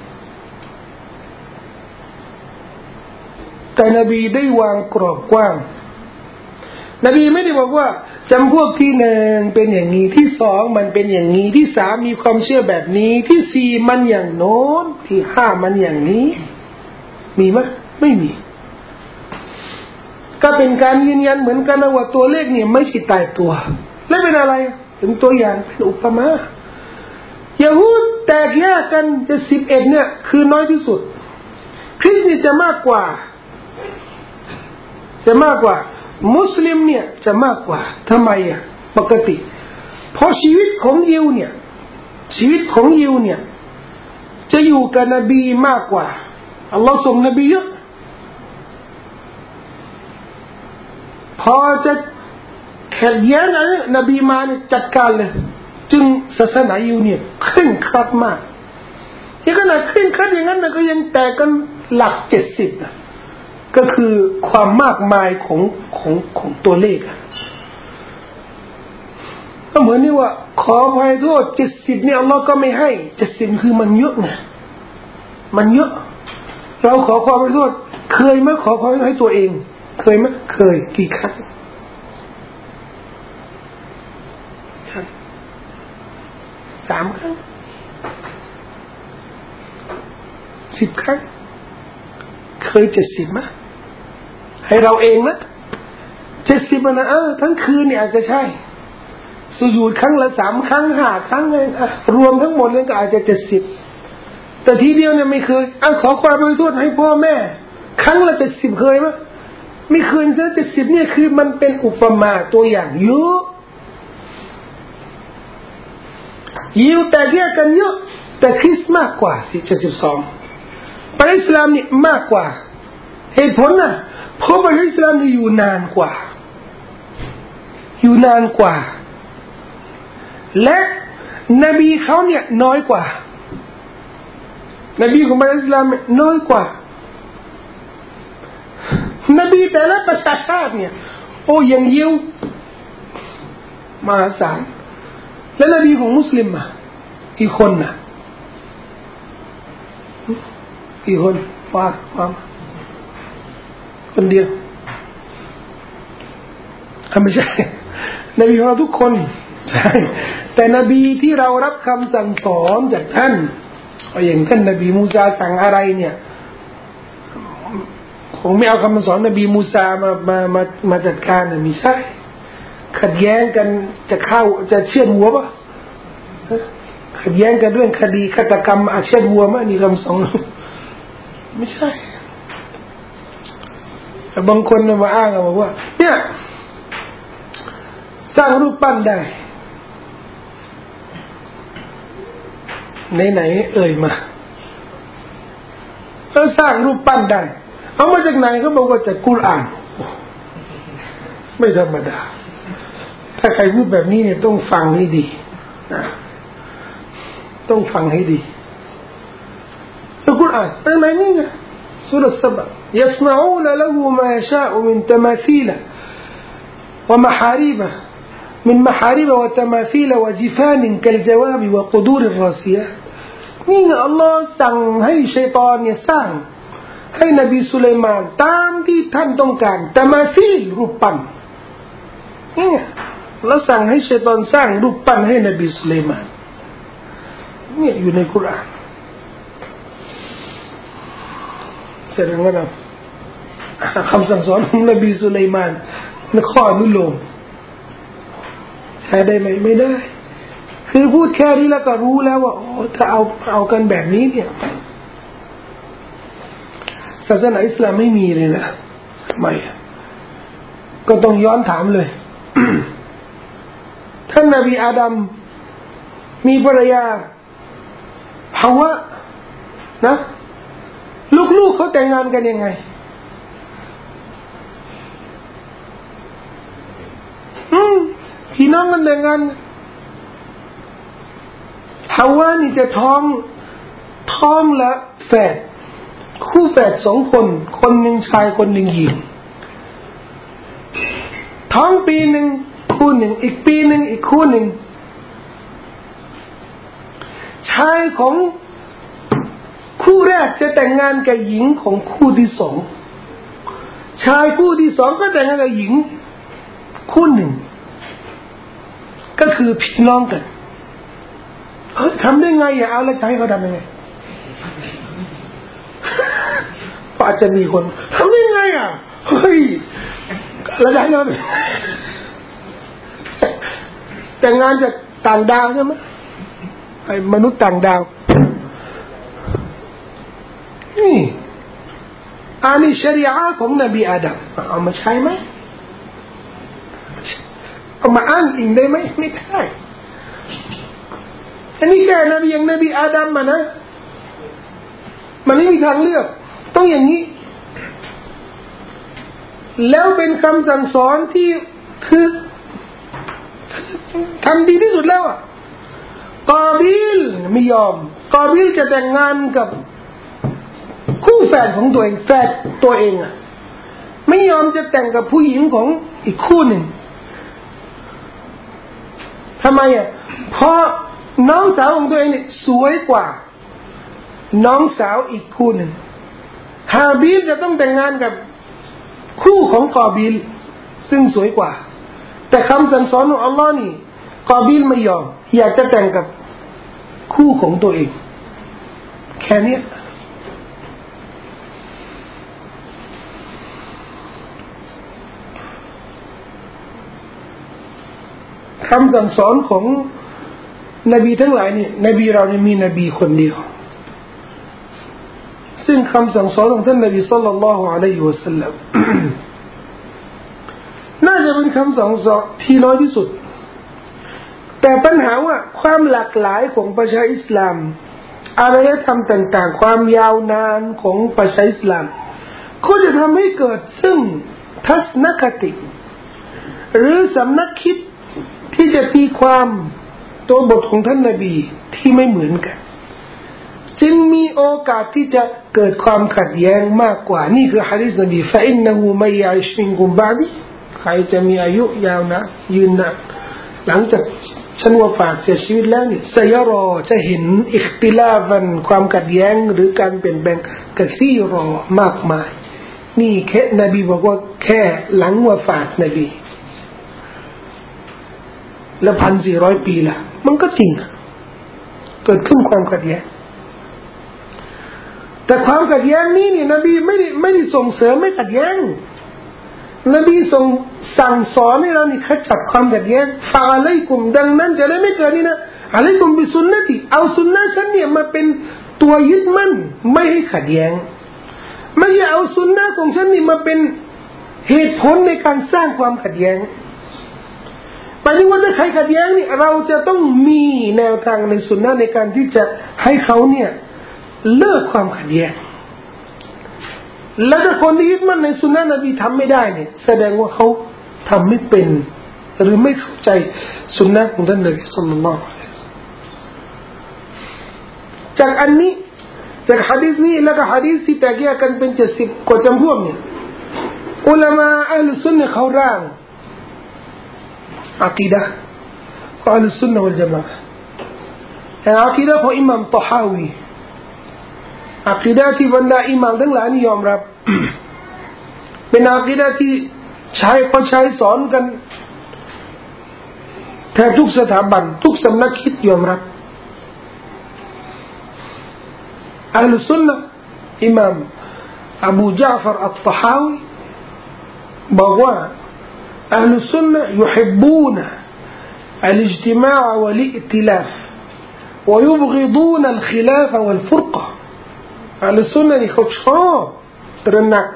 แต่นบีได้วางกรอบกว้างนบีไม่ได้บอกว่าจำพวกที่หนึ่งเป็นอย่างนี้ที่สองมันเป็นอย่างนี้ที่สามมีความเชื่อแบบนี้ที่สี่มันอย่างโน้นที่ห้ามันอย่างนี้มีไหมไม่มีก็เป็นการยืนยันเหมือนกันนะว่าตัวเลขเนี่ยไม่ใช่ตายตัวและเป็นอะไรเป็นตัวอย่างเป็นอุปมายะฮูดแตกแยกกัน71เนี่ยคือน้อยที่สุดคริสต์จะมากกว่ามุสลิมเนี่ยจะมากกว่าทำไมอ่ะปกติเพราะชีวิตของยิวเนี่ยจะอยู่กับนบีมากกว่าอัลลอฮ์ส่งนบีเยอะพอจะขัดแย้งอะไรนบีมาเนี่ยจัดการเลยจึงศาสนายิวเนี่ยเคร่งครัดมากที่ขนาดเคร่งครัดอย่างนั้นนะก็ยังแตกกันหลัก70นะก็คือความมากมายของตัวเลขก็เหมือนนี่ว่าขออภัยโทษ70เนี่ยอัลลอฮ์ก็ไม่ให้70คือมันเยอะไงมันเยอะเราขอความอภัยโทษเคยไหมขอความให้ตัวเองเคยไหมเคยกี่ครั้ง3 ครั้ง10 ครั้งเคย70มั้ยให้เราเองนะ70นะทั้งคืนเนี่ยอาจจะใช่สุญูดครั้งละ3 ครั้ง5 ครั้งเลยรวมทั้งหมดเลยก็อาจจะ70แต่ทีเดียวเนี่ยไม่เคยขอความอภัยโทษให้พ่อแม่ครั้งละ70เคยมั้ยไม่เคยซะ70เนี่ยคือมันเป็นอุปมาตัวอย่างเยอะยิวแต่แยกกันเยอะแต่คริสต์มากกว่า72ประเทศอิสลามนี่มากกว่าเหตุผลน่ะเพราะประเทศอิสลามนี่อยู่นานกว่าและนบีเขาเนี่ยน้อยกว่านบีของประเทศอิสลามน้อยกว่านบีแต่ละประชาชาติเนี่ยยังยิวมหาศาลแล้วนบีของมุสลิมอ่ะกี่คนน่ะกี่คนว่าคนเดียวไม่ใช่นบีของเราทุกคนใช่แต่นบีที่เรารับคำสั่งสอนจากท่านอย่างท่านนบีมูซาสั่งอะไรเนี่ยคงไม่เอาคำสอนนบีมูซามาจัดการนะไม่ใช่ขัดแย้งกันจะเชื่อดหัวป่ะขัดแย้งกันเรื่องคดีฆาตกรรมเชื่อดหัวมั้ยนี่คำสอนไม่ใช่แต่บางคนมาอ้างบอกว่าเนี่ยสร้างรูปปั้นได้ไหนเอ่ยมาแล้วสร้างรูปปั้นได้เอามาจากไหนเขาบอกว่าจากกุรอานไม่ธรรมดาถ้าใครพูดแบบนี้เนี่ยต้องฟังให้ดีต้องฟังให้ดีจากกุรอานตั้งไหนนี่ไงสุรษะซะบะ يصنعون له ما يشاء من تماثيل ومحاريب من محارب وتماثيل وجفان كالجواب وقدور الراسيات นี่อัลลอฮ์สั่งให้ชัยฏอนเนี่ยสร้างให้นบีสุลัยมานตามที่ท่านต้องการตะมาซีลรูปปั้นนี่แล้วสั่งให้ชัยฏอนสร้างรูปปั้นให้นบีสุลัยมานนี่อยู่ในกุรอานแสดงว่าคำสั่งสอนของนบีสุลัยมานในข้ออนุโลมใช้ได้ไหมไม่ได้คือพูดแค่นี้แล้วก็รู้แล้วว่าถ้าเอากันแบบนี้เนี่ยศาสนาอิสลามไม่มีเลยนะไม่ก็ต้องย้อนถามเลย ท่านนบีอาดัมมีภรรยาฮาวะนะลูกๆเขาแต่งงานกันยังไงพี่น้องกันแต่งงานฮาวะนี่จะท้องละแฝดคู่แฝด2 คนคนหนึ่งชายคนหนึ่งหญิงท้องปีหนึ่งคู่หนึ่งอีกปีหนึ่งอีกคู่หนึ่งชายของคู่แรกจะแต่งงานกับหญิงของคู่ที่2ชายคู่ที่2ก็แต่งงานกับหญิงคู่หนึ่งก็คือพี่น้องกันทำได้ไงเอาแล้วจะให้เขาทำยังไงก็อาจจะมีคนทำได้ไงเฮ้ยแล้วจะให้เราแต่งงานจากต่างดาวใช่ไหมไอ้มนุษย์ต่างดาวนี่อันนี้ชริอะห์ของนบีอาดัมเอามาใช้ไหมเอามาอ้างอิงได้ไหมไม่ได้อันนี้แค่นบีอย่างนบีอาดัมนะมันไม่มีทางเลือกต้องอย่างนี้แล้วเป็นคำสั่งสอนที่คือทำดีที่สุดแล้วกอบิลไม่ยอมกอบิลจะแต่งงานกับคู่แฝดของตัวเองแฝดตัวเองไม่ยอมจะแต่งกับผู้หญิงของอีกคู่หนึ่งทำไมเพราะน้องสาวของตัวเองเนี่ยสวยกว่าน้องสาวอีกคู่หนึ่งฮาบิลจะต้องแต่งงานกับคู่ของกอบิลซึ่งสวยกว่าแต่คำสั่งสอนของอัลลอฮ์นี่กอบิลไม่ยอมอยากจะแต่งกับคู่ของตัวเองแค่นี้คำสั่งสอนของนบีทั้งหลายนี่นบีเราเนี่ยมีนบีคนเดียวซึ่งคำสั่งสอนของท่านนบีศ็อลลัลลอฮุอะลัยฮิวะซัลลัมน่าจะเป็นคำสั่งสอนที่น้อยที่สุดแต่ปัญหาว่าความหลากหลายของประชาอิสลามอารยธรรมต่างๆความยาวนานของประชาอิสลามก็จะทำให้เกิดซึ่งทัศนคติหรือสำนักคิดที่จะตีความตัวบทของท่านนบีที่ไม่เหมือนกันจึงมีโอกาสที่จะเกิดความขัดแย้งมากกว่านี่คือหะดีษนบีฟะอินนะฮูมัยยะอิชมินกุมบะดีใครจะมีอายุยาวนะยืนนะหลังจากฉันวะฟาตเสียชีวิตแล้วนี่ซะยะรอจะเห็นอิคติลาฟันความขัดแย้งหรือการเปลี่ยนแปลงกะซีรอมากมายนี่แค่นบีบอกว่าแค่หลังวะฟาตนบีแล้ว1,400 ปีละมันก็จริงเกิดขึ้นความขัดแย้งแต่ความขัดแย้งนี้นี่นบีไม่ได้ส่งเสริมไม่ขัดแย้งนบีส่งสั่งสอนให้เรานี่ขจัดความขัดแย้งฟาอะลัยกุมดังนั้นจะได้ไม่เกิดนี่นะอะลัยกุมบิสุนนะติเอาสุนนะฉันเนี่ยมาเป็นตัวยึดมั่นไม่ให้ขัดแย้งไม่ใช่เอาสุนนะของฉันนี่มาเป็นเหตุผลในการสร้างความขัดแย้งหมายถึงว่าถ้าใครขัดแย้งนี่เราจะต้องมีแนวทางในสุนนะในการที่จะให้เขาเนี่ยเลิกความขัดแย้งแล้วถ้าคนที่ยึดมั่นในสุนนะนบีทำไม่ได้เนี่ยแสดงว่าเขาทำไม่เป็นหรือไม่เข้าใจสุนนะของท่านนบีศ็อลลัลลอฮุอะลัยฮิวะซัลลัมจากอันนี้จากหะดีษนี้แล้วก็หะดีษที่แตกแยกกันเป็น70 กว่าจำพวกเนี่ยอุลามะอัลซุนนะห์เขาร่างอะกีดะห์ของอัลซุนนะวัลญะมาอะห์แต่อะกีดะห์ของอิหม่ามตอฮาวีอะกีดะห์ที่บรรดาอิหม่ามทั้งหลายนิยมรับเป็นอะกีดะห์ที่ใช้สอนกันแทบทุกสถาบันทุกสำนักคิดยอมรับอัลซุนนะอิหม่ามอบูญะฟรอัตตะฮาวีบอกว่าอัลซุนนะيحبون الاجتماع والائتلاف ويبغضون الخلاف والفرقة อัลซุนนะนี่เขาชอบตระหนัก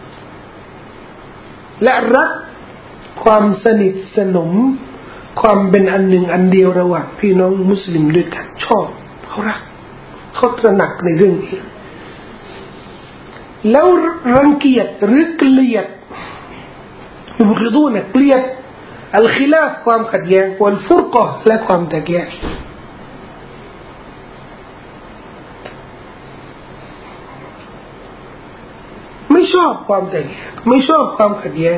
และรักความสนิทสนมความเป็นอันหนึ่งอันเดียวระหว่างพี่น้องมุสลิมด้วยกันชอบเขารักเขาตระหนักในเรื่องนี้แล้วรังเกียจหรือเกลียดยุบกิดูนะเกลียดอัลคิลาฟความขัดแย้งวัลฟุรกะและความแตกแยกไม่ชอบความแตกแยกไม่ชอบความขัดแย้ง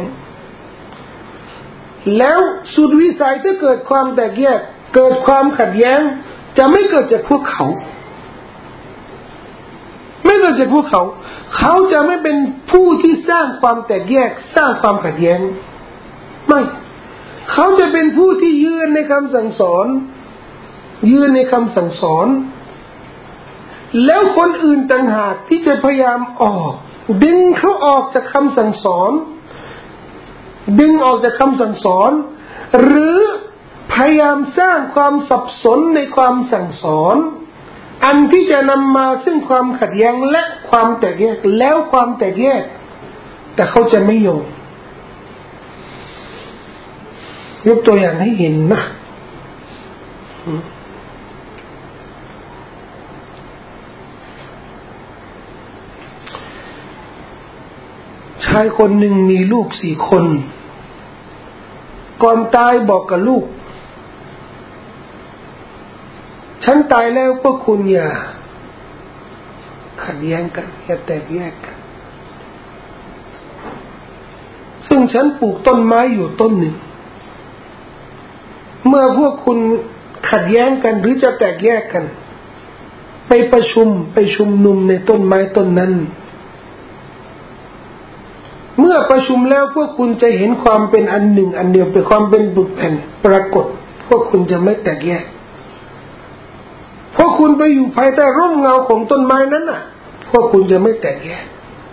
แล้วสุดวิสัยถ้าเกิดความแตกแยกเกิดความขัดแย้งจะไม่เกิดจากพวกเขาไม่เกิดจากพวกเขาเขาจะไม่เป็นผู้ที่สร้างความแตกแยกสร้างความขัดแย้งไม่เขาจะเป็นผู้ที่ยืนในคำสั่งสอนยืนในคำสั่งสอนแล้วคนอื่นต่างหากที่จะพยายามออกดึงเขาออกจากคำสั่งสอนดึงออกจากคำสั่งสอนหรือพยายามสร้างความสับสนในความสั่งสอนอันที่จะนำมาซึ่งความขัดแย้งและความแตกแยกแล้วความแตกแยกแต่เขาจะไม่ยอมยกตัวอย่างให้เห็นนะชายคนหนึ่งมีลูก4 คนก่อนตายบอกกับลูกฉันตายแล้วพวกคุณอย่าขัดแย้งกันอย่าแตกแยกกันซึ่งฉันปลูกต้นไม้อยู่ต้นหนึ่งเมื่อพวกคุณขัดแย้งกันหรือจะแตกแยกกันไปประชุมนุมในต้นไม้ต้นนั้นเมื่อประชุมแล้วพวกคุณจะเห็นความเป็นอันหนึ่งอันเดียวเป็นความเป็นบุตรแผ่นปรากฏพวกคุณจะไม่แตกแยกพวกคุณไปอยู่ภายใต้ร่มเงาของต้นไม้นั้นน่ะพวกคุณจะไม่แตกแยก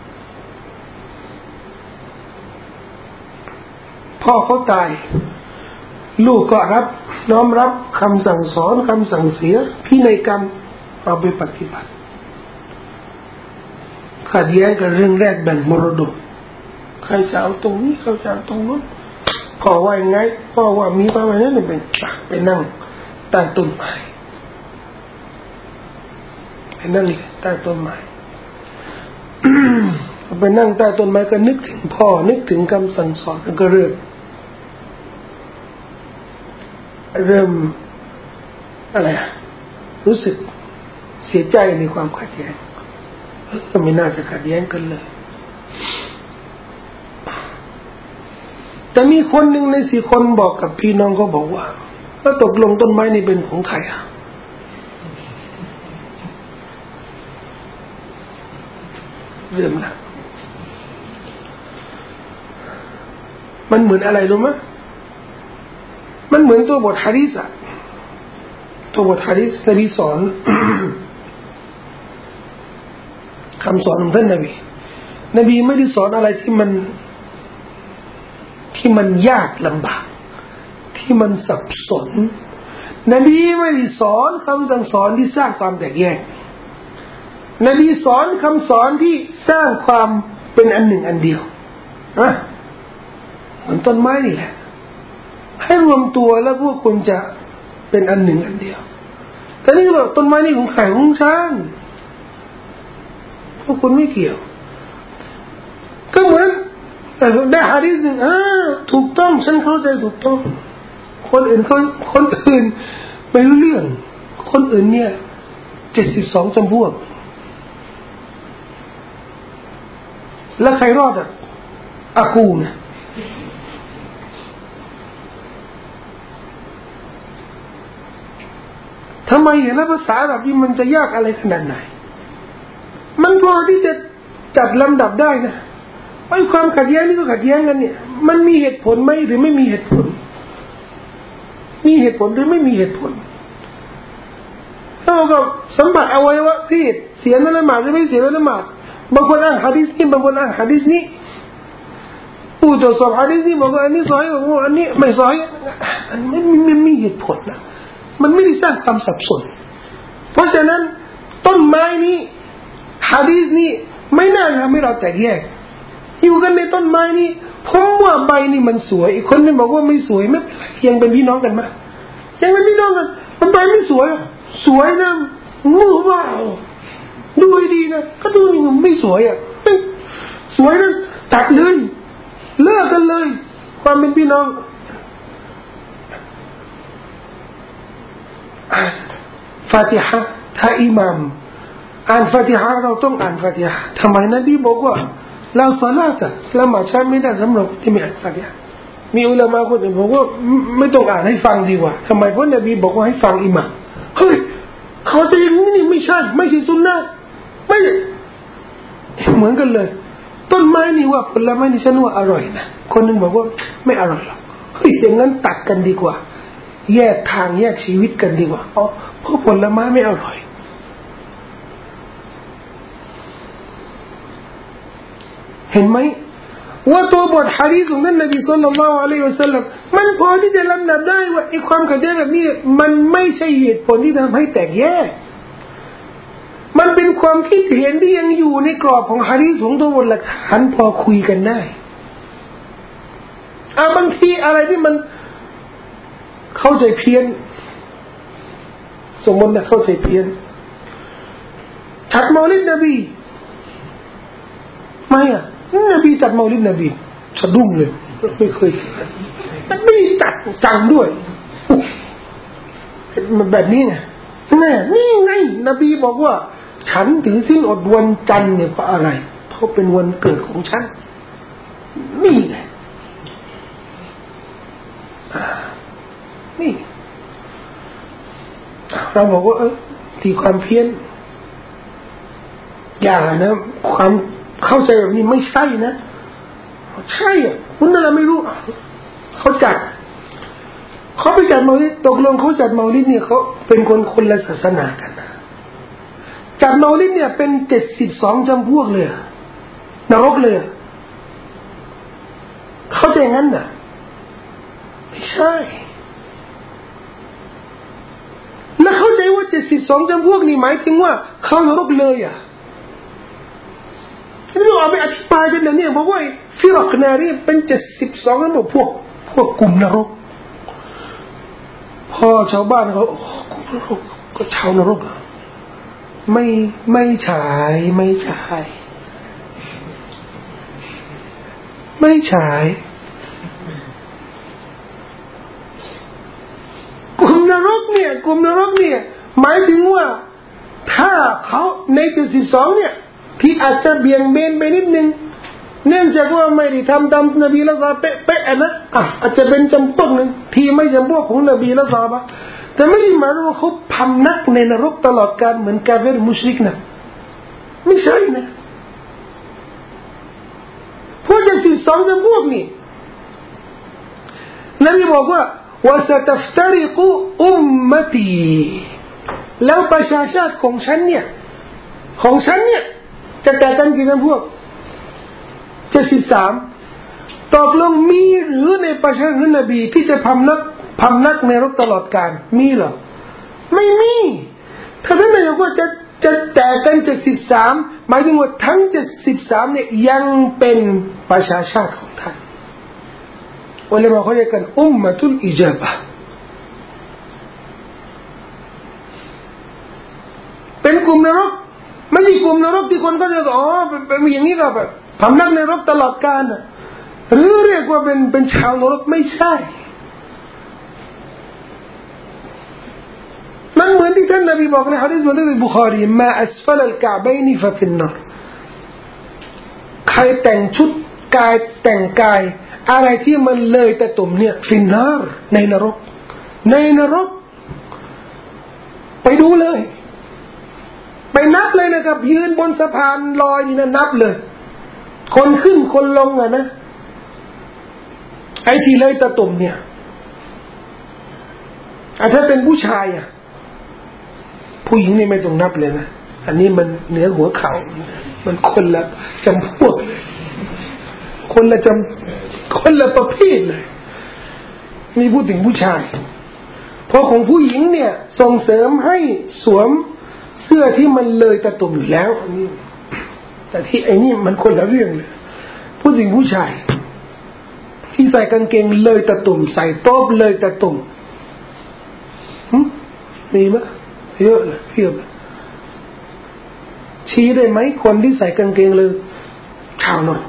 พ่อเขาตายลูกก็น้อมรับคำสั่งสอนคำสั่งเสียพินัยกรรมเอาไปปฏิบัติขัดแย้งกันเรื่องแรกแบ่งมรดกใครจะเอาตรงนี้เขาจะเอาตรงนู้นพ่อว่ายังไงพ่อว่ามีประมาณนั้นไปนั่งใต้ต้นไม้ไปนั่งใต้ต้นไม้ไปนั่งใต้ต้นไม้ก็นึกถึงพ่อนึกถึงคำสั่งสอนก็เริ่มอะไรรู้สึกเสียใจในความขัดแย้งก็ไม่น่าจะขัดแย้งกันเลยแต่มีคนหนึ่งใน4 คนบอกกับพี่น้องก็บอกว่าแล้วตกลงต้นไม้นี่เป็นของใครเรื่องละมันเหมือนอะไรรู้ไหมมันเหมือนตัวบทหะดีษตัวบทหะดีษนบีสอน คำสอนของท่านนบีไม่ได้สอนอะไรที่มันยากลำบากที่มันสับสนนบีไม่ได้สอนคำสั่งสอนที่สร้างความแตกแยกนบีสอนคำสอนที่สร้างความเป็นอันหนึ่งอันเดียวเหมือนต้นไม้นี่แหละให้รวมตัวแล้วพวกคุณจะเป็นอันหนึ่งอันเดียวแต่นี่บอกต้นไม้นี่ของใครของฉันพวกคุณไม่เกี่ยวก็เหมือนได้หะดีษหนึ่งถูกต้องฉันเข้าใจถูกต้องคนอื่นไม่รู้เรื่องคนอื่นเนี่ย72 จำพวกแล้วใครรอดอากูนะทำไมแล้วภาษาอาหรับนี่มันจะยากอะไรขนาดไหนมันพอที่จะจัดลำดับได้นะไอ้ความขัดแย้งนี่ก็ขัดแย้งกันเนี่ยมันมีเหตุผลไหมหรือไม่มีเหตุผลมีเหตุผลหรือไม่มีเหตุผลเราก็สัมผัสอวัยวะเพศเสียละหมาดหรือไม่เสียละหมาดบางคนอ่านหะดีษนี้บางคนอ่านหะดีษนี้ผู้ตรวจสอบหะดีษนี้บอกว่าอันนี้ซอฮีบอกว่าอันนี้ไม่ซอฮีมันมีเหตุผลนะมันไม่ได้สร้างความสับสนเพราะฉะนั้นต้นไม้นี้หะดีษนี้ไม่น่าทำให้เราแตกแยกอยู่กันในต้นไม้นี้ผมว่าใบนี่มันสวยอีกคนนึงบอกว่าไม่สวยไม่เป็นไรยังเป็นพี่น้องกันมั้ยยังเป็นพี่น้องกันมันใบไม่สวยสวยนะงูว้าวดูดีนะก็ดูนี่มันไม่สวยอ่ะสวยนะตัดเลยเลิกกันเลยความเป็นพี่น้องฟาติฮะถ้าอิหม่ามอ่านฟาติฮะเราต้องอ่านฟาติฮะทำไมนบีบอกว่าเราศอลาตละหมาดเช้าไม่ได้สำหรับที่ไม่อ่านฟาติฮะมีอุลามะคนหนึ่งบอกว่าไม่ต้องอ่านให้ฟังดีกว่าทำไมเพราะนบีบอกว่าให้ฟังอิหม่ามเฮ้ยเขาจะอย่างนี้นี่ไม่ใช่ไม่ใช่ซุนนะห์ไม่เหมือนกันเลยต้นไม้นี่ว่าผลไม้นี่ฉันว่าอร่อยนะคนหนึ่งบอกว่าไม่อร่อยหรอกเฮ้ยอย่างนั้นตัดกันดีกว่าแยกทางแยกชีวิตกันดีกว่าเพราะผลไม้ไม่อร่อยเห็นไหมว่าตัวบทหะดีษของท่านนบีศ็อลลัลลอฮุอะลัยฮิวะซัลลัมมันพอที่จะลำดับได้ว่าไอ้ความขัดแย้งแบบนี้มันไม่ใช่เหตุผลที่ทำให้แตกแยกมันเป็นความคิดเห็นที่ยังอยู่ในกรอบของหะดีษของตัวบทหลักฐานพอคุยกันได้บางทีอะไรที่มันเข้าใจเพี้ยนสมมตินะเข้าใจเพี้ยนจัดมอลิดนบีไม่นบีจัดมอลิดนบีสะดุ้งเลยไม่เคยนบีจัดสั่งด้วยมันแบบนี้ไงแน่นี่ไงนบีบอกว่าฉันถือศีลอดวันจันทร์เนี่ยเพราะอะไรเพราะเป็นวันเกิดของฉันนี่ไงนี่เราบอกว่าที่ความเพี้ยนอย่างนะความเข้าใจแบบนี้ไม่ใช่นะใช่คุณนั่นแหละไม่รู้เขาจัดเขาไปจัดเมาลิดตกลงเขาจัดเมาลิดเนี่ยเขาเป็นคนละศาสนากันจัดเมาลิดเนี่ยเป็น72จำพวกเลยนรกเลยเข้าใจงั้นน่ะไม่ใช่แล้วเข้าใจว่า72จำพวกนี่หมายถึงว่าเข้านรกเลยนี่เราไปอธิบายกันเนี่ยบอกว่าฟิรักนารีเป็น72แล้วพวกกลุ่มนรกพอชาวบ้านเขาก็ชาวนรกไม่ใช่กลุ่มนรกเนี่ยหมายถึงว่าถ้าเขาใน72เนี่ยที่อาจจะเบี่ยงเบนไปนิดนึงเนื่องจากว่าไม่ได้ทำตามนบีละซอเป๊ะๆนะอาจจะเป็นจำพวกนึงที่ไม่จำพวกของนบีละซอฮะแต่ไม่ได้หมายว่าเขาพำนักในนรกตลอดกาลเหมือนกาเฟรมุชริกนะไม่ใช่นะพวก72จำพวกนี่นบีบอกว่าوستفترق أمتي แล้วประชาชาติของฉันเนี่ยจะแตกกันกี่จำพวก73ตกลงมีหรือในประชาชนนบีที่จะพำนักในนรกตลอดกาลมีหรอไม่มีถ้าท่านนายบอกว่าจะแตกกัน73หมายถึงว่าทั้ง73เนี่ยยังเป็นประชาชาติของท่านวะเลยมาเขาเรียกกันอุมมะตุลอิจาบะห์เป็นกลุ่มนรกไม่ใช่กลุ่มนรกที่คนก็จะเป็นอย่างนี้ก็แบบพำนักในนรกตลอดกาลหรือเรียกว่าเป็นชาวนรกไม่ใช่มันเหมือนที่ท่านนบีบอกในหะดีษในบุคอรีมาอัสฟัลอัลกะบัยนิฟะฟินนารใครแต่งชุดกายแต่งกายอะไรที่มันเลยแต่ตุ่มเนี่ยฟินนารในนรกไปดูเลยไปนับเลยนะครับยืนบนสะพานลอยนี่นะนับเลยคนขึ้นคนลงอะนะไอ้ที่เลยตะตุ่มเนี่ยถ้าเป็นผู้ชายอ่ะผู้หญิงนี่ไม่ต้องนับเลยนะอันนี้มันเหนือหัวเข่ามันคนละจำพวกเลยคนละประเภทเลยนี่พูดถึงผู้ชายเพราะของผู้หญิงเนี่ยส่งเสริมให้สวมเสื้อที่มันเลยตะตุ่มอยู่แล้วอันนี้แต่ที่ไอ้นี่มันคนละเรื่องเลยพูดถึงผู้ชายที่ใส่กางเกงเลยตะตุ่มใส่โต๊ะเลยตะตุ่มมีมั้ยเยอะเลยเพียบชี้ได้ไหมคนที่ใส่กางเกงเลยชาวนรก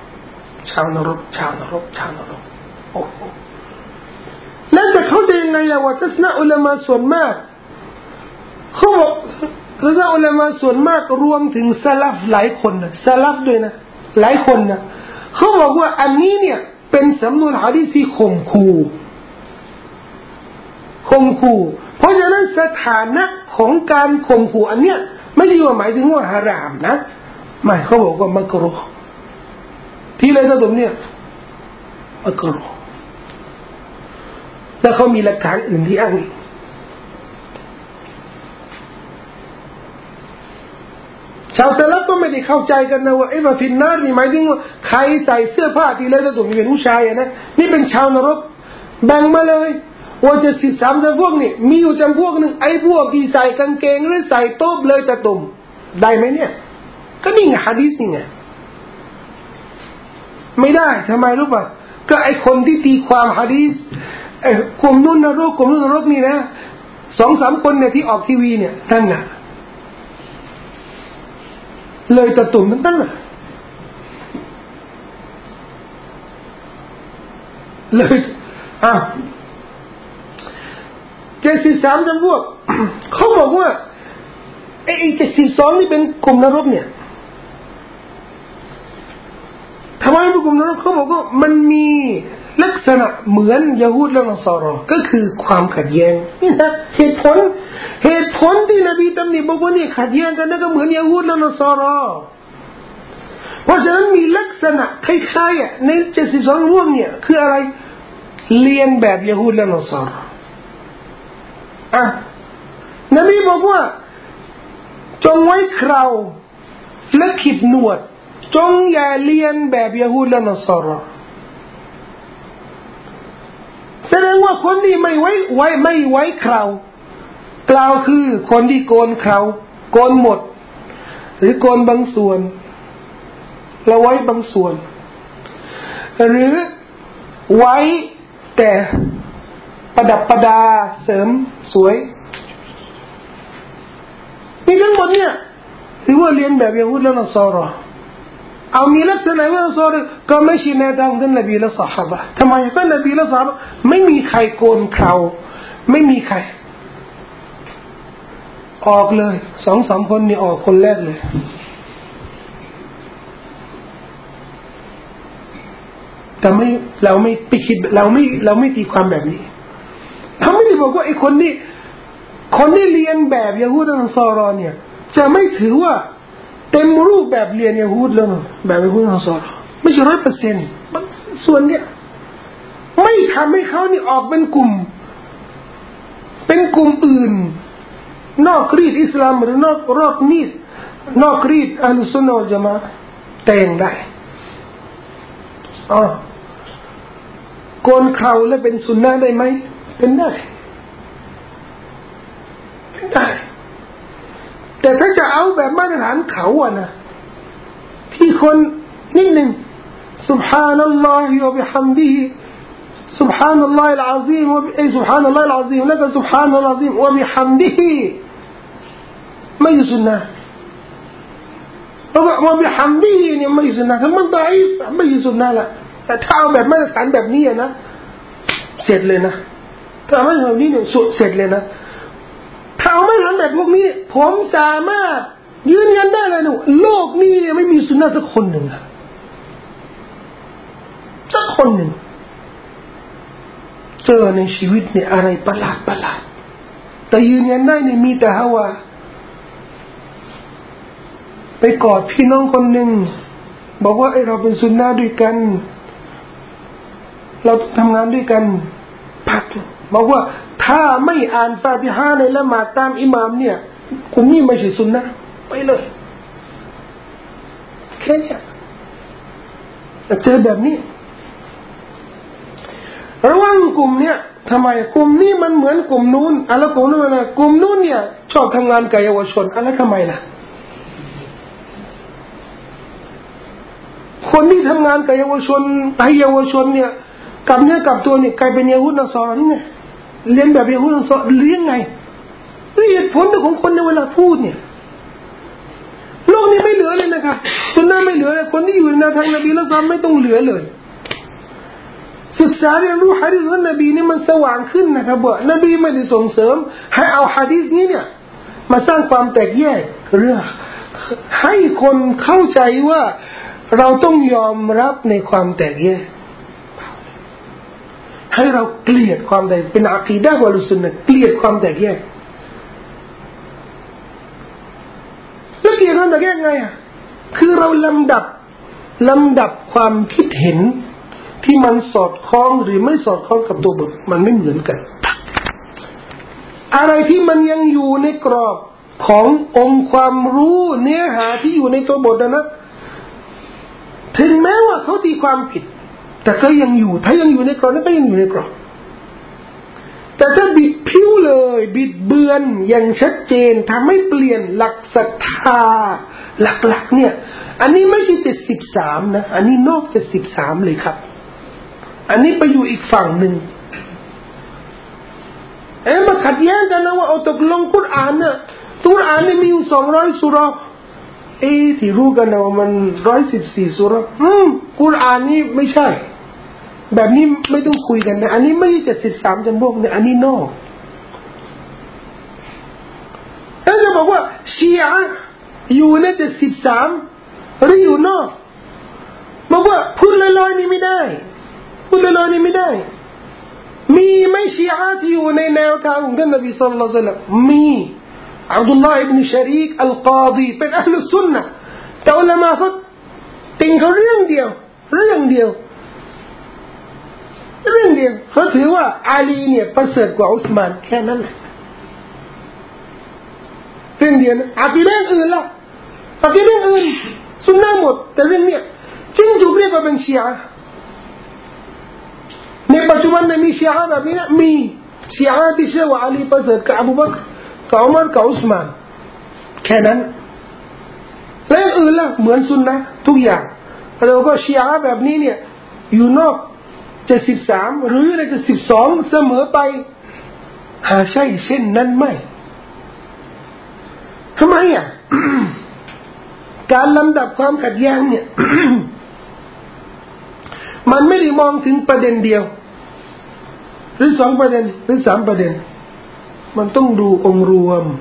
โอ้โหแล้วจะเข้าใจยังไงว่าทัศนะอุลามะส่วนมากเขาบอกทัศนะอุลามะส่วนมากรวมถึงซะลัฟหลายคนนะซะลัฟด้วยนะหลายคนนะเขาบอกว่าอันนี้เนี่ยเป็นสำนวนหะดีษที่ข่มขู่เพราะฉะนั้นสถานะของการข่มขู่อันเนี้ยไม่ได้ว่าหมายถึงว่าฮารามนะไม่เขาบอกว่ามักรุฮ์ที่เลยตรงเนี้ยมักรุฮ์แล้วเขามีหลักฐานอื่นที่อ้างอีกชาวซะลัฟก็ไม่ได้เข้าใจกันนะว่ามาฟินนาร์นี่หมายถึงว่าใครใส่เสื้อผ้าที่เลยตรงนี้เป็นผู้ชายนะนี่เป็นชาวนรกแบ่งมาเลยว่าจะ13จำพวกนี่มีอยู่จำพวกนึงไอ้พวกที่ใส่กางเกงหรือใส่โต๊ะเลยตะตุ่มได้ไหมเนี่ยก็นี่ไงหะดีษนี่ไงไม่ได้ทำไมรู้ป่ะก็ไอ้คนที่ตีความหะดีษกลุ่มนู้นนรกนี่นะ 2-3 คนเนี่ยที่ออกทีวีเนี่ยท่านน่ะเลยตะตุ่มนั่นน่ะเลย73จำพวกเขาบอกว่าไอ้72นี่เป็นกลุ่มนรกเนี่ยทำไมเป็นกลุ่มนรกเขาบอกว่ามันมีลักษณะเหมือนยะฮูดและนัสรอก็คือความขัดแย้งนี่นะเหตุผลที่นบีตำหนิบอกว่านี่ขัดแย้งกันนั่นก็เหมือนยะฮูดและนัสรอเพราะฉะนั้นมีลักษณะคล้ายๆใน72พวกเนี่ยคืออะไรเลียนแบบยะฮูดและนัสรอนบีบอกว่าจงไว้เคราและขีดหนวดจงอย่าเลียนแบบยะฮูดและนัสรอแสดงว่าคนที่ไม่ไว้เครากล่าวคือคนที่โกนเคราโกนหมดหรือโกนบางส่วนแล้วไว้บางส่วนหรือไว้แต่ประดับประดาเสริมสวยนี่ทั้งหมดเนี่ยถือว่าเรียนแบบยะฮูดและนัสรอเอามีลักษณะว่านัสรอก็ไม่ใช่แนวทางของนบีและซอฮาบะห์ทำไมก็นบีและซอฮาบะห์ไม่มีใครโกนเคราไม่มีใครออกเลย 2-3 คนนี่ออกคนแรกเลยแต่เราไม่ไปคิดเราไม่ตีความแบบนี้เขาไม่ได้บอกว่าไอ้คนที่เรียนแบบยะฮูดและนัสรอเนี่ยจะไม่ถือว่าเต็มรูปแบบเรียนยะฮูดแล้วแบบยะฮูดและนัสรอไม่ใช่ 100% ส่วนเนี้ยไม่ทำให้เขานี่ออกเป็นกลุ่มอื่นนอกรีดอิสลามหรือนอกรอบนีดนอกรีดอัลซุนนะวัลญะมาอะห์แต่งได้โกนเคราและเป็นสุนนะได้ไหมเป็นได้แต่ถ้าจะเอาแบบมาตรฐานเขาอะนะที่คนนิดหนึ่ง سبحان الله وبحمده سبحان الله العظيم سبحان الله العظيم لك سبحان الله العظيم وبحمده ไม่ใช่สุนนะوبحمدهเนี่ยไม่ใช่สุนนะถ้ามันดออีฟไม่ใช่สุนนะละแต่ถ้าเอาแบบมาตรฐานแบบนี้นะเสร็จเลยนะถ้าไม่แบบนี้เนี่ยเสร็จเลยนะถ้าเอาไม่ทำแบบพวกนี้ผมสามารถยืนยันได้เลยนะโลกนี้เนี่ยไม่มีสุนนะสักคนหนึ่งเจอในชีวิตเนี่ยอะไรประหลาดแต่ยืนยันได้เนี่ยมีแต่ฮาวาไปกอดพี่น้องคนหนึ่งบอกว่าเราเป็นซุนนะห์ด้วยกันเราทำงานด้วยกันพักบอกว่าถ้าไม่อ่านฟาติฮะห์ในละหมาดตามอิหม่ามเนี่ยคุณนี่ไม่ใช่ซุนนะห์ไปเลยแค่นี้เจอแบบนี้ระวังกลุ่มเนี้ยทำไมกลุ่มนี้มันเหมือนกลุ่มนู้นแล้วกลุ่มนู้นนะกลุ่มนู้นเนี่ยชอบทำงานกับเยาวชนแล้วทำไมล่ะคนที่ทำงานกับเยาวชนให้เยาวชนเนี่ยกับเนื้อกับตัวเนี่ยกลายเป็นยะฮูดนัสรอนี่ไงเลี้ยงแบบยะฮูดนัสรอเลี้ยงไงด้วยเหตุผลของคนในเวลาพูดเนี่ยโลกนี้ไม่เหลือเลยนะครับสุนนะไม่เหลือเลยคนที่อยู่ในแนวทางนบีละซอมไม่ต้องเหลือเลยศึกษาเรียนรู้หะดีษของนบีนี่มันสว่างขึ้นนะครับว่านบีไม่ได้ส่งเสริมให้เอาหะดีษนี้เนี่ยมาสร้างความแตกแยกเรื่องให้คนเข้าใจว่าเราต้องยอมรับในความแตกแยกให้เราเกลียดความแตกเป็นอะกีดะห์วะลุซุนนะห์เกลียดความแตกแยกแล้วเกลียดความแตกแยกไงอ่ะคือเราลำดับความคิดเห็นที่มันสอดคล้องหรือไม่สอดคล้องกับตัวบทมันไม่เหมือนกันอะไรที่มันยังอยู่ในกรอบขององค์ความรู้เนื้อหาที่อยู่ในตัวบทนะถึงแม้ว่าเขาตีความผิดแต่ก็ยังอยู่ถ้ายังอยู่ในกรอบนั้นก็ยังอยู่ในกรอบแต่ถ้าบิดผิวเลยบิดเบือนอย่างชัดเจนทำให้เปลี่ยนหลักศรัทธาหลักๆเนี่ยอันนี้ไม่ใช่73นะอันนี้นอก73เลยครับอันนี้ไปอยู่อีกฝั่งหนึ่งมาขัดแย้งกันนะว่าเอาตกลงกุรอานเนี่ยกุรอานเนี่ยมีอยู่200ซูเราะห์ที่รู้กันนะว่ามัน114ซูเราะห์กุรอานนี่ไม่ใช่แบบนี้ไม่ต้องคุยกันนะอันนี้ไม่ใช่73จำพวกเนี่ยอันนี้นอกแล้วจะบอกว่าชีอะห์อยู่ใน73หรืออยู่นอกบอกว่าพูดลอยๆนี่ไม่ได้พูดลอยๆนี่ไม่ได้มีไม่ชีอะห์ที่อยู่ในแนวทางของท่านนบีศ็อลลัลลอฮุอะลัยฮิวะซัลลัมมีอับดุลลอฮ์อิบนุชะรีกอัลกอฎีเป็นอะห์ลุสซุนนะห์แต่อุลามะเขาติงเขาเรื่องเดียวเขาถือว่าอาลีเนี่ยประเสริฐกว่าอุสมานแค่นั้นแหละเรื่องเดียวนะอากีดะห์อื่นล่ะอากีดะห์อื่นซุนนะห์หมดแต่เรื่องเนี้ยจึงถูกเรียกว่าเป็นชีอะห์ในปัจจุบันมีชีอะห์แบบนี้นะมีชีอะห์ที่เชื่อว่าอาลีประเสริฐกับอบูบักรกับอุมัรกับอุสมานแค่นั้นแล้วอื่นล่ะเหมือนซุนนะห์ทุกอย่างแล้วก็ชีอะห์แบบนี้เนี่ยอยู่นอก73หรือใน72เสมอไปหาใช่เช่นนั้นไม่ทำไมอ่ะ การลำดับความขัดแย้งเนี่ย มันไม่ได้มองถึงประเด็นเดียวหรือ2ประเด็นหรือ3ประเด็นมันต้องดูองค์รวม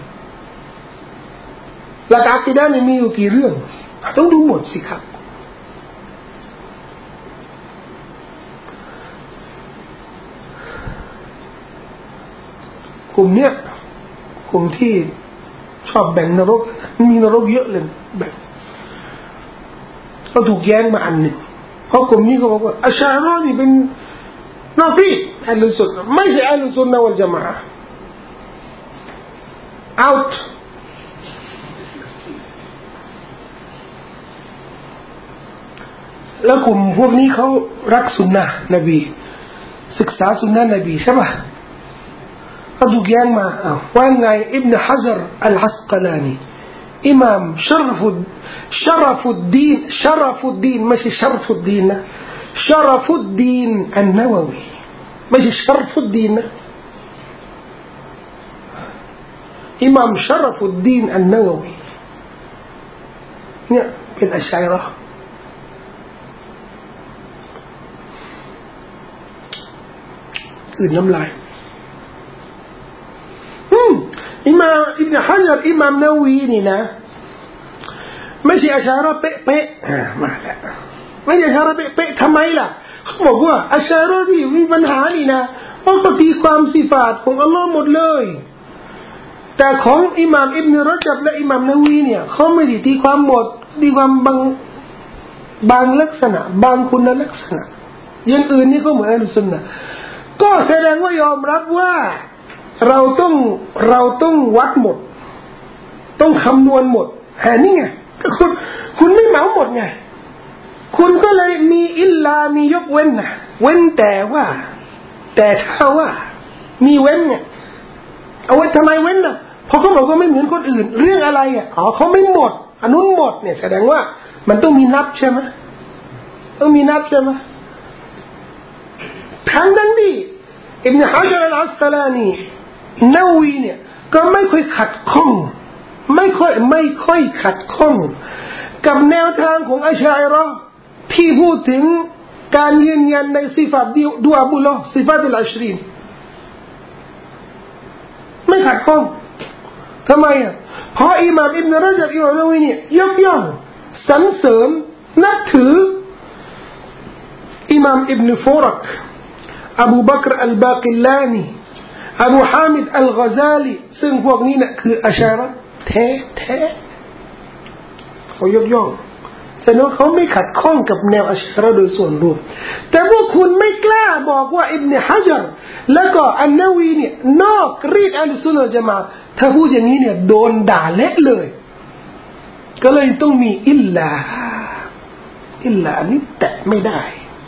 หลักอะกีดะห์มีอยู่กี่เรื่องต้องดูหมดสิครับกลุ่มเนี้ยกลุ่มที่ชอบแบ่งนรกมีนรกเยอะเลยแบ่งก็ถูกแย้งมาอันหนึ่งเพราะกลุ่มนี้เขาบอกว่าอัชอะรีนี่เป็นนอฟีอัลลุซุนนะห์ไม่ใช่อัลลุซุนนะห์วัลญะมาอะห์ out แล้วกลุ่มพวกนี้เขารักสุนนะนบีศึกษาสุนนะนบีใช่ป่ะก็ถูกแย้งมาว่าไงอิบนุฮะญรอัลอัสกะลานีอิมามชรฟุดดีนไม่ใช่ชรฟุดดีนนะชรฟุดดีนอันนววีไม่ใช่ชรฟุดดีนนะอิมามชรฟุดดีนอันนววีเนี่ยเป็นอัชชัยเราะห์คือน้ำลายอิมามอิบนุฮะญรอิมามนาวีนี่นะไม่ใช่อัชอะรีเป๊ะๆมาแล้วไม่ใช่อัชอะรีเป๊ะๆทำไมล่ะเขาบอกว่าอัชอะรีมีปัญหานี่นะเพราะปฏิความสิฟาตของอัลลอฮ์หมดเลยแต่ของอิหม่ามอิบนุรอญับและอิหม่ามนะวีเนี่ยเขาไม่ได้ตีความหมดตีความบางลักษณะบางคุณลักษณะอย่างอื่นนี่ก็เหมือนอัลซุนนะห์ก็แสดงว่ายอมรับว่าเราต้องวัดหมดต้องคำนวณหมดนี่ไงก็คุณไม่เหมาหมดไงคุณก็เลยมีอิลลามียกเว้นนะเว้นแต่ถ้าว่ามีเว้นไงเอาไว้ทำไมเว้นน่ะเพราะเขาบอกว่าไม่เหมือนคนอื่นเรื่องอะไรเขาไม่หมดอันนู้นหมดเนี่ยแสดงว่ามันต้องมีนับใช่ไหมต้องมีนับใช่ไหมทั้งนั้นดิอิบนุฮะญัรอัลอัสกะลานีนะวีเนี่ยก็ไม่ค่อยขัดข้องไม่ค่อยขัดข้องกับแนวทางของอัชอะอิเราะห์ที่พูดถึงการยืนยันในสิฟาตดุอาบุลลอฮ์สิฟาตุลอัชรีนไม่ขัดข้องทำไมเพราะอิหม่ามอิบนุรอญับอิหม่ามนะวีเนี่ยยกย่องสรรเสริญนับถืออิหม่ามอิบนุฟุรักอบูบักรอัลบากิลลานีอบูฮามิดอัลกอซาลีซึ่งพวกนี้เนี่ยคืออัชอะเราะห์แท้เขายกย่องแสดงว่าเขาไม่ขัดข้องกับแนวอัชอะเราะห์โดยส่วนรวมแต่พวกคุณไม่กล้าบอกว่าอิบนุฮะญัรแล้วก็อันนะวีเนี่ยนอกรีดอัลซุนนะวัลญะมาอะห์ถ้าพูดอย่างนี้เนี่ยโดนด่าเละเลยก็เลยต้องมีอิลลานี่แตะไม่ได้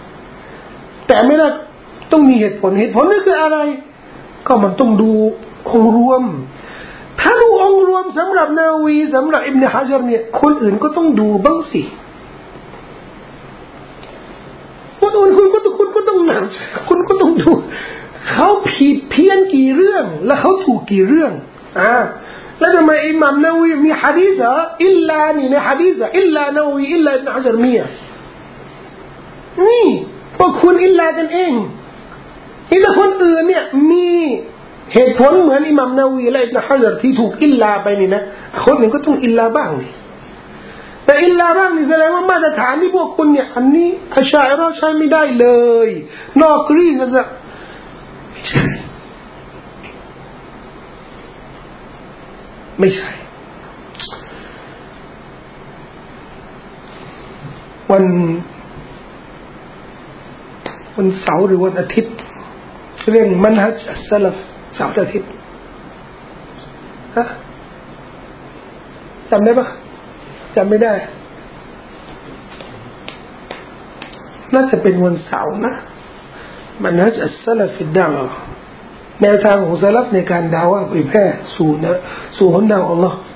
ต้องมีเหตุผลนี่คืออะไรก็มันต้องดูองค์รวมถ้าดูองค์รวมสำหรับนาวีสำหรับอิบนุฮะญัรเนี่ยคนอื่นก็ต้องดูบ้างสิคนอื่นคุณก็ต้องนำคุณก็ต้องดูเขาผิดเพี้ยนกี่เรื่องและเขาถูกกี่เรื่องแล้วทำไมอิหม่ามนาวีมีหะดีษอิลลานี่ในหะดีษอิลลานาวีอิลลาอิบนุฮะญัรมีนี่พวกคุณอิลลากันเองแต่คนอื่นเนี่ยมีเหตุผลเหมือนอิหม่ามนาวีและอิบนุฮะญัรที่ถูกอิลลาไปนี่นะคนอื่นก็ต้องอิลลาบ้างนี่แต่อิลลาบ้างนี่แสดงว่ามาตรฐานที่พวกคุณเนี่ยอันนี้อัชอะอิเราะห์ใช้ไม่ได้เลยนอกรีก็จะไม่ใช่วันเสาร์หรือวันอาทิตย์เรื่องมันฮัจอัสซะลัฟเสาร์อาทิตย์จำได้ปะจำไม่ได้น่าจะเป็นวันเสาร์นะมันฮัจอัสซะลัฟฟิดดะวะแนวทางของซะลัฟในการดะอวะห์เผยแพร่สู่หนทางอัลเลาะห์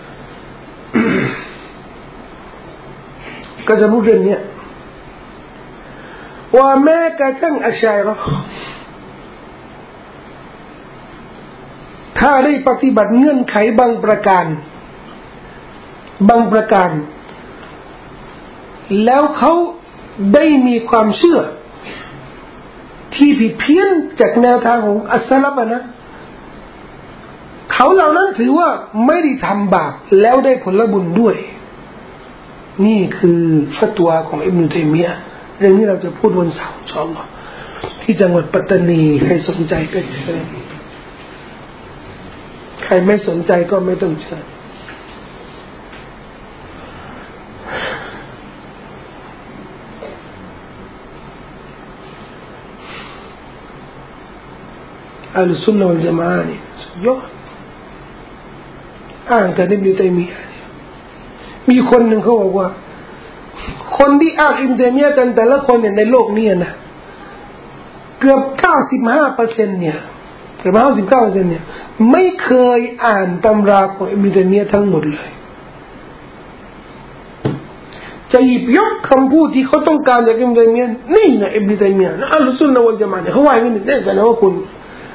ก็จะรู้เรื่องนี้ว่าแม้กระทั่งอัชอะอิเราะห์ถ้าได้ปฏิบัติเงื่อนไขบางประการแล้วเขาได้มีความเชื่อที่ผิดเพี้ยนจากแนวทางของอัสซะลัฟนะเขาเหล่านั้นถือว่าไม่ได้ทำบาปแล้วได้ผลบุญด้วยนี่คือฟัตวาของอิบนุตัยมียะห์เรื่องนี้เราจะพูดวันเสาร์อินชาอัลลอฮ์ที่จังหวัดปัตตานีใครสนใจก็เชิญใครไม่สนใจก็ไม่ต้องเชิญอัลซุนนะวัลญะมาอะห์นี่ยอดอ่านกันอิบนุตัยมียะห์มีคนหนึ่งเขาบอกว่าคนที่อ้างอิบนุตัยมียะห์กันแต่ละคนเนี่ยในโลกนี้นะเกือบ 95% เนี่ยเกือบ 59% เนี่ยไม่เคยอ่านตำราของอิบนุตัยมียะห์ทั้งหมดเลยจะหยิบยกคำพูดที่เขาต้องการจากอิบนุตัยมียะห์นี่นะอิบนุตัยมียะห์อัลซุนนะวัลญะมาอะห์เขาว่าอย่างนี้แน่ใจนะว่าคุณ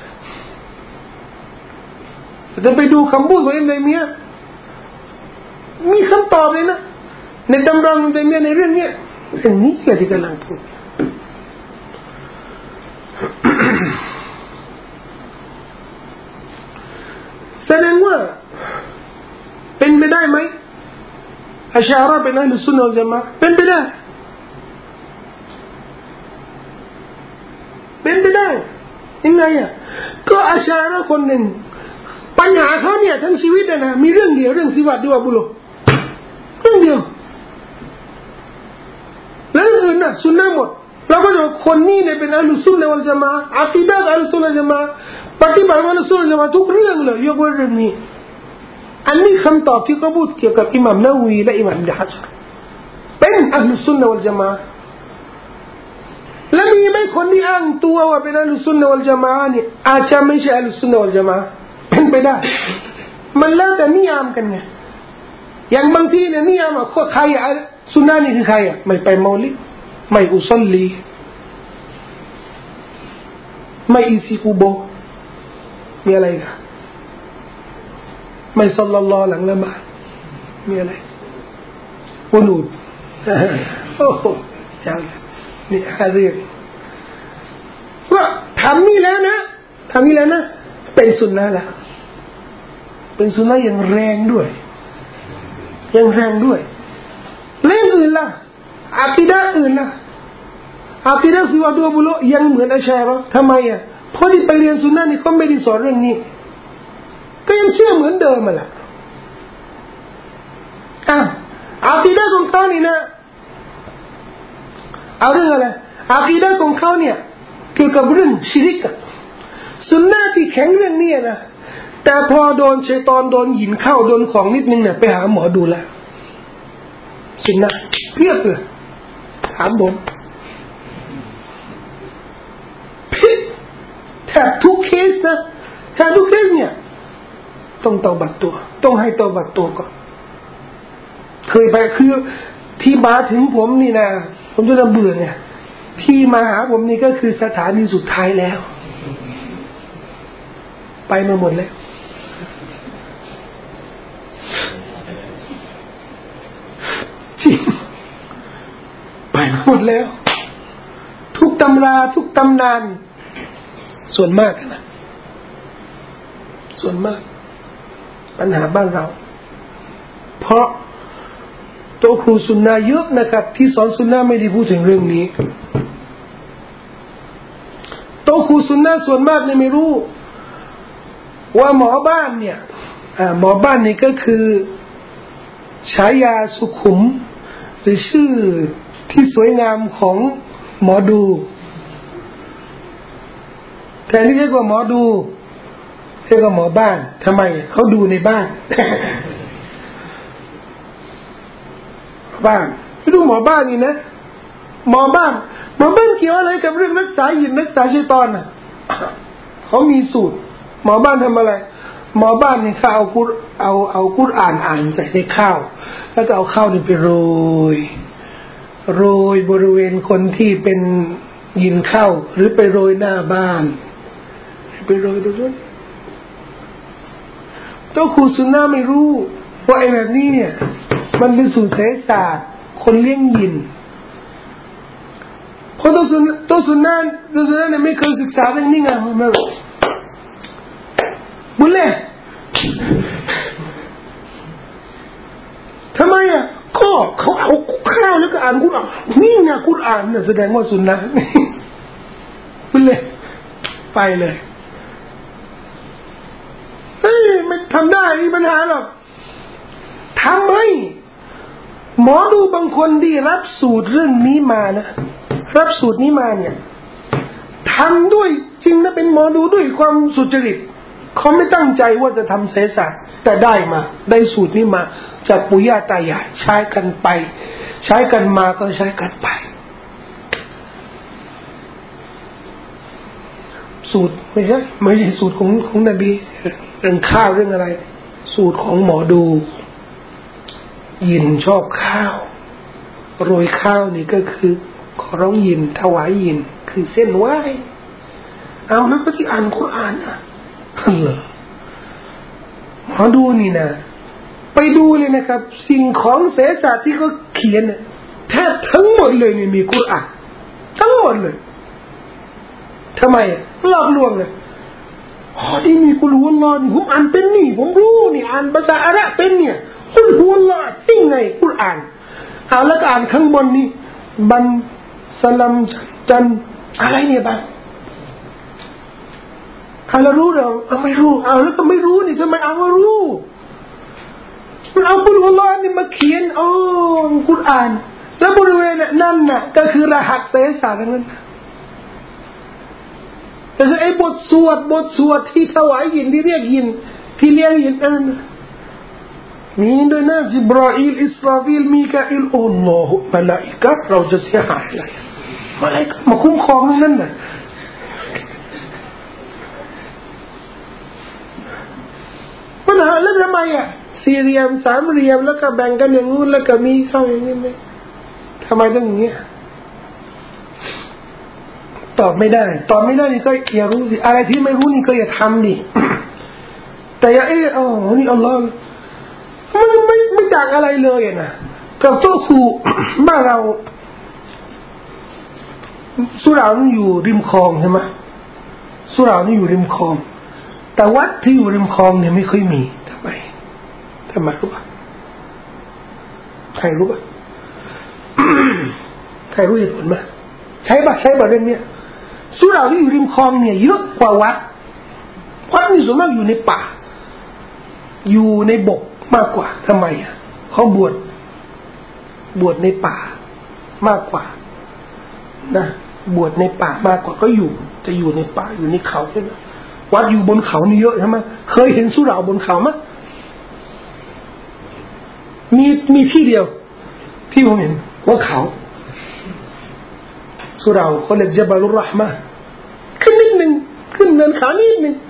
จะไปดูคำพูดของอิบนุตัยมียะห์มีคำตอบเลยนะในตำราอิบนุตัยมียะห์ในเรื่องนี้ที่กำลังพูดแสดงว่าเป็นไปได้ไหมอัชอะเราะห์เป็นอัลซุนนะวัลญะมาอะห์เป็นไปได้ยังไงก็อัชอะเราะห์คนหนึ่งปัญหาเขาเนี่ยทั้งชีวิตนะมีเรื่องเดียวเรื่องสิวัตดีว่าบุรุษเรื่องเดียวแล้วอื่นน่ะสุนนะหมดเราก็จะคนนี้เนี่ยเป็นอัลลุซุนนะวัลญะมาอะห์อะกีดะห์อัลลุซุนนะวัลญะมาอะห์ปฏิบัติอัลลุซุนนะวัลญะมาอะห์ทุกเรื่องเลยยกเว้นเรื่องนี้อันนี้คำตอบที่เขาพูดเกี่ยวกับอิหม่ามนะวะวีและอิหม่ามอิบนุฮะญัรเป็นอัลลุซุนนะวัลญะมาอะห์และมีไหมคนที่อ้างตัวว่าเป็นอัลลุซุนนะวัลญะมาอะห์เนี่ยอาจจะไม่ใช่อัลลุซุนนะวัลญะมาอะห์เป็นไปได้มันแล้วแต่นิยามกันไงอย่างบางทีเนี่ยนิยามว่าใครอะซุนนะนี่คือใครอ่ะไม่ไปมอลิดไม่อุซัลลีไม่อิซิกุโบมีอะไรกันไม่ศ็อลลัลลอฮุหลังละหมาดมีอะไรกุนูตโอ้โหจังนี่เรื่องว่าทำนี่แล้วนะทำนี่แล้วนะเป็นสุนนะละเป็นสุนนะอย่างแรงด้วยยังแรงด้วยเรื่องอื่นล่ะอากีดะห์อื่นล่ะอากีดะห์สิวะดูบุโลยังเหมือนอัชชะรีทำไมอ่ะเพราะที่ไปเรียนสุนนะนี่เขาไม่ได้สอนเรื่องนี้ก็ยังเชื่อเหมือนเดิมมาล่ะอากีดะห์ของเขานี่นะเอาเรื่องอะไรอากีดะห์ของเขาเนี่ยเกี่ยวกับเรื่องชิริกสุนนะที่แข็งเรื่องนี้นะแต่พอโดนชัยฏอนโดนหินเข้าโดนของนิดนึงเนี่ยไปหาหมอดูแล้วสุนนะเพียบเลยถามผมผิดแทบทุกเคสนะแทบทุกเคสเนี่ยต้องเตาบัตรตัวต้องให้เตาบัตรตัวก่อนเคยไปคือที่มาถึงผมนี่นะผมจะเบื่อเนี่ยที่มาหาผมนี่ก็คือสถานีสุดท้ายแล้วไปมาหมดแล้วจริงไปมาหมดแล้วทุกตำราทุกตำนานส่วนมากนะส่วนมากปัญหาบ้านเราเพราะโต๊ะครูซุนนะเยอะนะครับที่สอนซุนนะไม่ได้พูดถึงเรื่องนี้โต๊ะครูซุนนะส่วนมากเนี่ยไม่รู้ว่าหมอบ้านเนี่ยหมอบ้านนี่ก็คือฉายาสุขุมหรือชื่อที่สวยงามของหมอดูแต่นี่เรียกว่าหมอดูเรียกว่าหมอบ้านทำไมเขาดูในบ้านบ้านไม่ดูหมอบ้านนี่นะหมอบ้านเกี่ยวอะไรกับเรื่องรักษายินรักษาชัยฏอนน่ะเขามีสูตรหมอบ้านทำอะไรหมอบ้านนี่เขาเอากุรอานอ่านใส่ในข้าวแล้วก็เอาข้าวนี่ไปโรยบริเวณคนที่เป็นยินเข้าหรือไปโรยหน้าบ้านไปโรยตรงนั้นเจ้าครูซุนนะไม่รู้ว่าไอ้แบบนี้เนี่ยมันเป็นสูตรไสยศาสตร์คนเลี้ยงยินเพราะตัวซุนนะเนี่ยไม่เคยศึกษาเรื่องนี้ไงไม่รู้บุญเลยทำไมอ่ะก็เขาเอาข้าวแล้วก็อ่านกุรอานนี่ไงกุรอานเนี่ยแสดงว่าซุนนะบุญเลยไปเลยไม่ทำได้มีปัญหาหรอกทำไมหมอดูบางคนที่รับสูตรเรื่องนี้มานะรับสูตรนี้มาเนี่ยทำด้วยจริงนะเป็นหมอดูด้วยความสุจริตเขาไม่ตั้งใจว่าจะทำเสศาสตร์แต่ได้สูตรนี้มาจากปู่ย่าตายายใช้กันไปใช้กันมาก็ใช้กันไปสูตรไม่ใช่สูตรของนบีเรื่องข้าวเรื่องอะไรสูตรของหมอดูยินชอบข้าวโรยข้าวนี่ก็คือขอร้องยินถวายยินคือเส้นไหว้เอาแล้วก็ที่อ่านกุรอานอ่ะเหรอหมอดูนี่นะไปดูเลยนะครับสิ่งของเศรษฐศาสตร์ที่เขาเขียนเนี่ยแทบทั้งหมดเลยนี่มีกุรอานทั้งหมดเลยทำไมหลอกลวงเลยที่มีกุลฮุวัลลอฮ์นี่ผมอ่านเป็นนี่ผมรู้นี่อ่านภาษาอาหรับเป็นเนี่ยกุลฮุวัลลอฮ์จริงไงกุรอานแล้วก็อ่านข้างบนนี่บันสลัมจันอะไรเนี่ยบ้างเรารู้เราไม่รู้แล้วก็ไม่รู้นี่ทำไมว่ารู้มันเอากุรอานนี่มาเขียนกุรอานแล้วบริเวณนั่นน่ะก็คือรหัสเศรษฐศาสตร์นั่นแต่ไอ้บทสวดที่ถวายยินที่เรียกยินที่เรียกยินนั่นมีด้วยนะจิบราอีลอิสราฟีลมีกาอิลอัลลอฮฺมลาอิกะเราจะเสียหายเลยมาอิกะมาคุ้มครองนั่นน่ะปัญหาแล้วทำไมสี่เหลี่ยมสามเหลี่ยมแล้วก็แบ่งกันอย่างนู้นแล้วก็มีเข้าอย่างนี้ไหมทำไมต้องอย่างนี้ตอบไม่ได้นี่ก็อย่ารู้สิอะไรที่ไม่รู้นี่ก็อย่าทำดิแต่อย่านี่อัลลอฮฺมันไม่จากอะไรเลยนะกับโต๊ะครูบ้านเราสุรานี่อยู่ริมคลองใช่ไหมสุรานี่อยู่ริมคลองแต่วัดที่อยู่ริมคลองเนี่ยไม่ค่อยมีทำไมรู้ป่ะใครรู้ป่ะ ใครรู้เหตุผลไหมใช่ป่ะเรื่องเนี้ยสุราที่อยู่ริมคลองเนี่ยเยอะกว่าวัดนี่ส่วนมากอยู่ในป่าอยู่ในบกมากกว่าทำไมเขาบวชในป่ามากกว่านะบวชในป่ามากกว่าก็จะอยู่ในป่าอยู่ในเขาใช่ไหมวัดอยู่บนเขานี่เยอะใช่ไหมเคยเห็นสุเหร่าบนเขาไหมมีที่เดียวที่ผมเห็นว่าเขาสุเหร่าเขาเรียกญะบาลุรเราะห์มะห์ขึ้นนิดนึงขึ้นเนินเขานิดนึง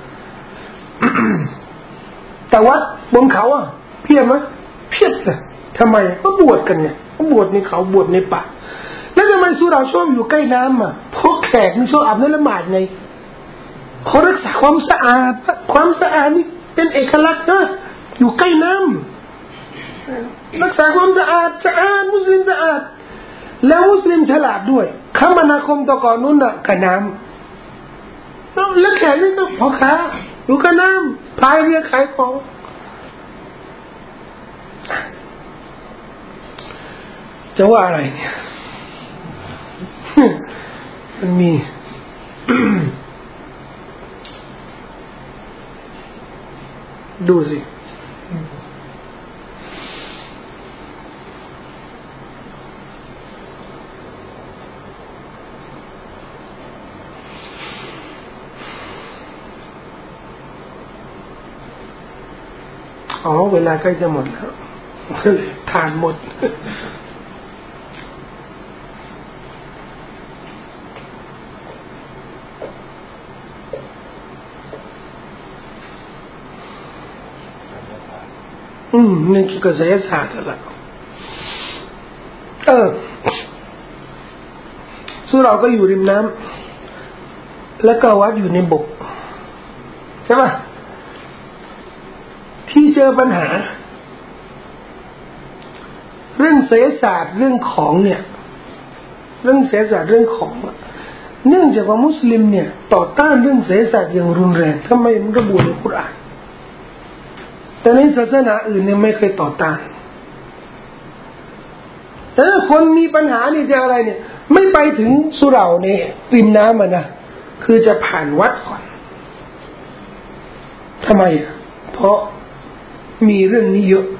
แต่วัดบนเขาเพียบไหมเพียบเลยทำไมก็บวชกันไงก็บวชในเขาบวชในป่าแล้วทำไมสุเหร่าชอบอยู่ใกล้น้ำเพราะแขกมันชอบอาบน้ำละหมาดไงเขารักษาความสะอาดนี่เป็นเอกลักษณ์นะอยู่ใกล้น้ำรักษาความสะอาดมุสลิมสะอาดแล้วมุสลิมฉลาดด้วยคมนาคมตะก่อนนู้นกับน้ำแล้วแขกนี่ต้องพ่อค้าอยู่กับน้ำพายเรือขายของจะว่าอะไรเนี่ยมันมี ดูสิเวลาใกล้จะหมดแล้วทานหมดนี่คือกระแสศาสตร์ละสุเหร่าก็อยู่ริมน้ำแล้วก็วัดอยู่ในบกใช่ไหมที่เจอปัญหาเรื่องเศรษฐศาสตร์เรื่องของเนี่ยเรื่องเศรษฐศาสตร์เรื่องของเนื่องจากว่ามุสลิมเนี่ยต่อต้านเรื่องเศรษฐศาสตร์อย่างรุนแรงทำไมมันระบุในกุรอานแต่ในศาสนาอื่นเนี่ยไม่เคยต่อต้านแต่คนมีปัญหานี่จะอะไรเนี่ยไม่ไปถึงสุเหร่าเนี่ยริมน้ำนะคือจะผ่านวัดก่อนทำไมเพราะมีเรื่องนี้เยอะ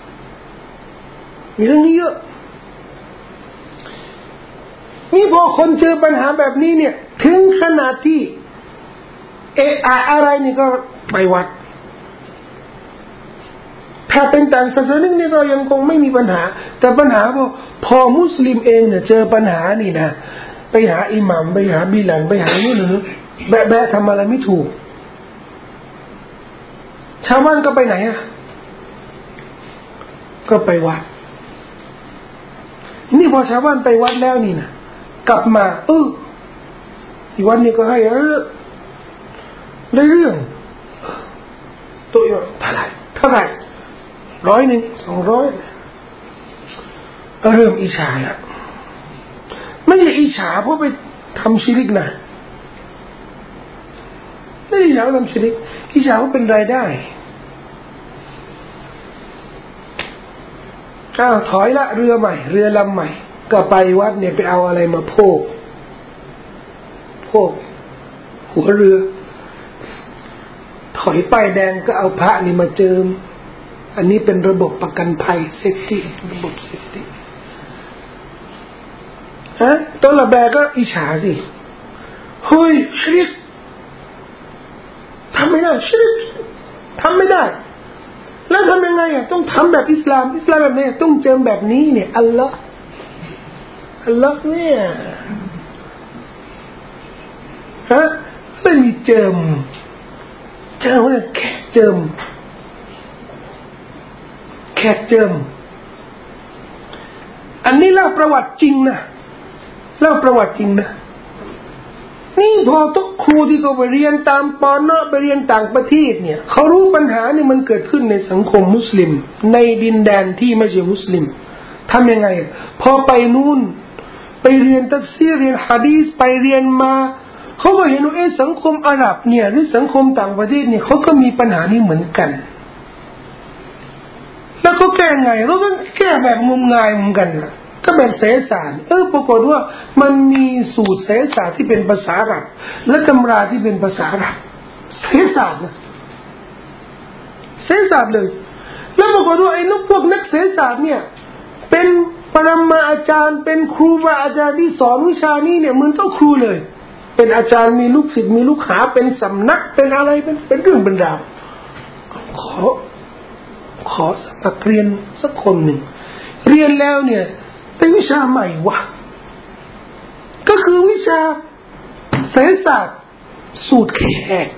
นี่พอคนเจอปัญหาแบบนี้เนี่ยถึงขนาดที่อะไรนี่ก็ไปวัดถ้าเป็นต่างศาสนานี่ก็ยังคงไม่มีปัญหาแต่ปัญหาพอมุสลิมเองเนี่ยเจอปัญหานี่นะไปหาอิหมัมไปหาบิลัลไปหานี่หรือแบะทำอะไรไม่ถูกชาวบ้านก็ไปไหนก็ไปวัดนี่พอชาวบ้านไปวัดแล้วนี่นะกลับมาที่วัดนี่ก็ให้ได้เรื่องตัวอย่างเท่าไหร่100 200เริ่มอิจฉาละไม่ใช่อิจฉาเพราะไปทำชิริกนะไม่ได้อิจฉาเพราะทำชิริกอิจฉาเพราะเป็นรายได้ถอยละเรือใหม่เรือลำใหม่ก็ไปวัดเนี่ยไปเอาอะไรมาโพกหัวเรืออยป้ายแดงก็เอาพระนี่มาเจิมอันนี้เป็นระบบประกันภัยเซฟตี้ระบบเซฟตี้ตัวละแบก็อิจฉาสิเฮ้ยชิริกทำไม่ได้ชิริกทำไม่ได้แล้วทำยังไงอ่ะต้องทำแบบอิสลามแบบนี้ต้องเจิมแบบนี้เนี่ยอัลลอฮ์เนี่ยไม่มีเจิมเนี่ยแค่เจิมอันนี้เล่าประวัติจริงนะนี่พอทุกครูที่เขาไปเรียนตามปอนอไปเรียนต่างประเทศเนี่ยเขารู้ปัญหานี่มันเกิดขึ้นในสังคมมุสลิมในดินแดนที่ไม่ใช่มุสลิมทำยังไงพอไปนู่นไปเรียนตัฟซีรเรียนหะดีษไปเรียนมาเขาก็เห็นว่าสังคมอาหรับเนี่ยหรือสังคมต่างประเทศเนี่ยเขาก็มีปัญหานี้เหมือนกันแล้วเขาแก้ไงเขาก็แก้แบบงมงายเหมือนกันนะก็แบบเสศาสตร์ปรากฏว่ามันมีสูตรเสศาสตร์ที่เป็นภาษาอาหรับและตำราที่เป็นภาษาอาหรับเสศาสตร์นะเสศาสตร์เลยแล้วปรากฏว่าพวกนักเสศาสตร์เนี่ยเป็นปรมาอาจารย์เป็นครูบาอาจารย์ที่สอนวิชานี้เนี่ยเหมือนเจ้าครูเลยเป็นอาจารย์มีลูกศิษย์มีลูกหาเป็นสำนักเป็นอะไรเป็นเรื่องเป็นราวขอสมัครเรียนสักคนหนึ่งเรียนแล้วเนี่ยเป็นวิชาใหม่วะก็คือวิชาเศรษฐศาสตร์สูตรแขก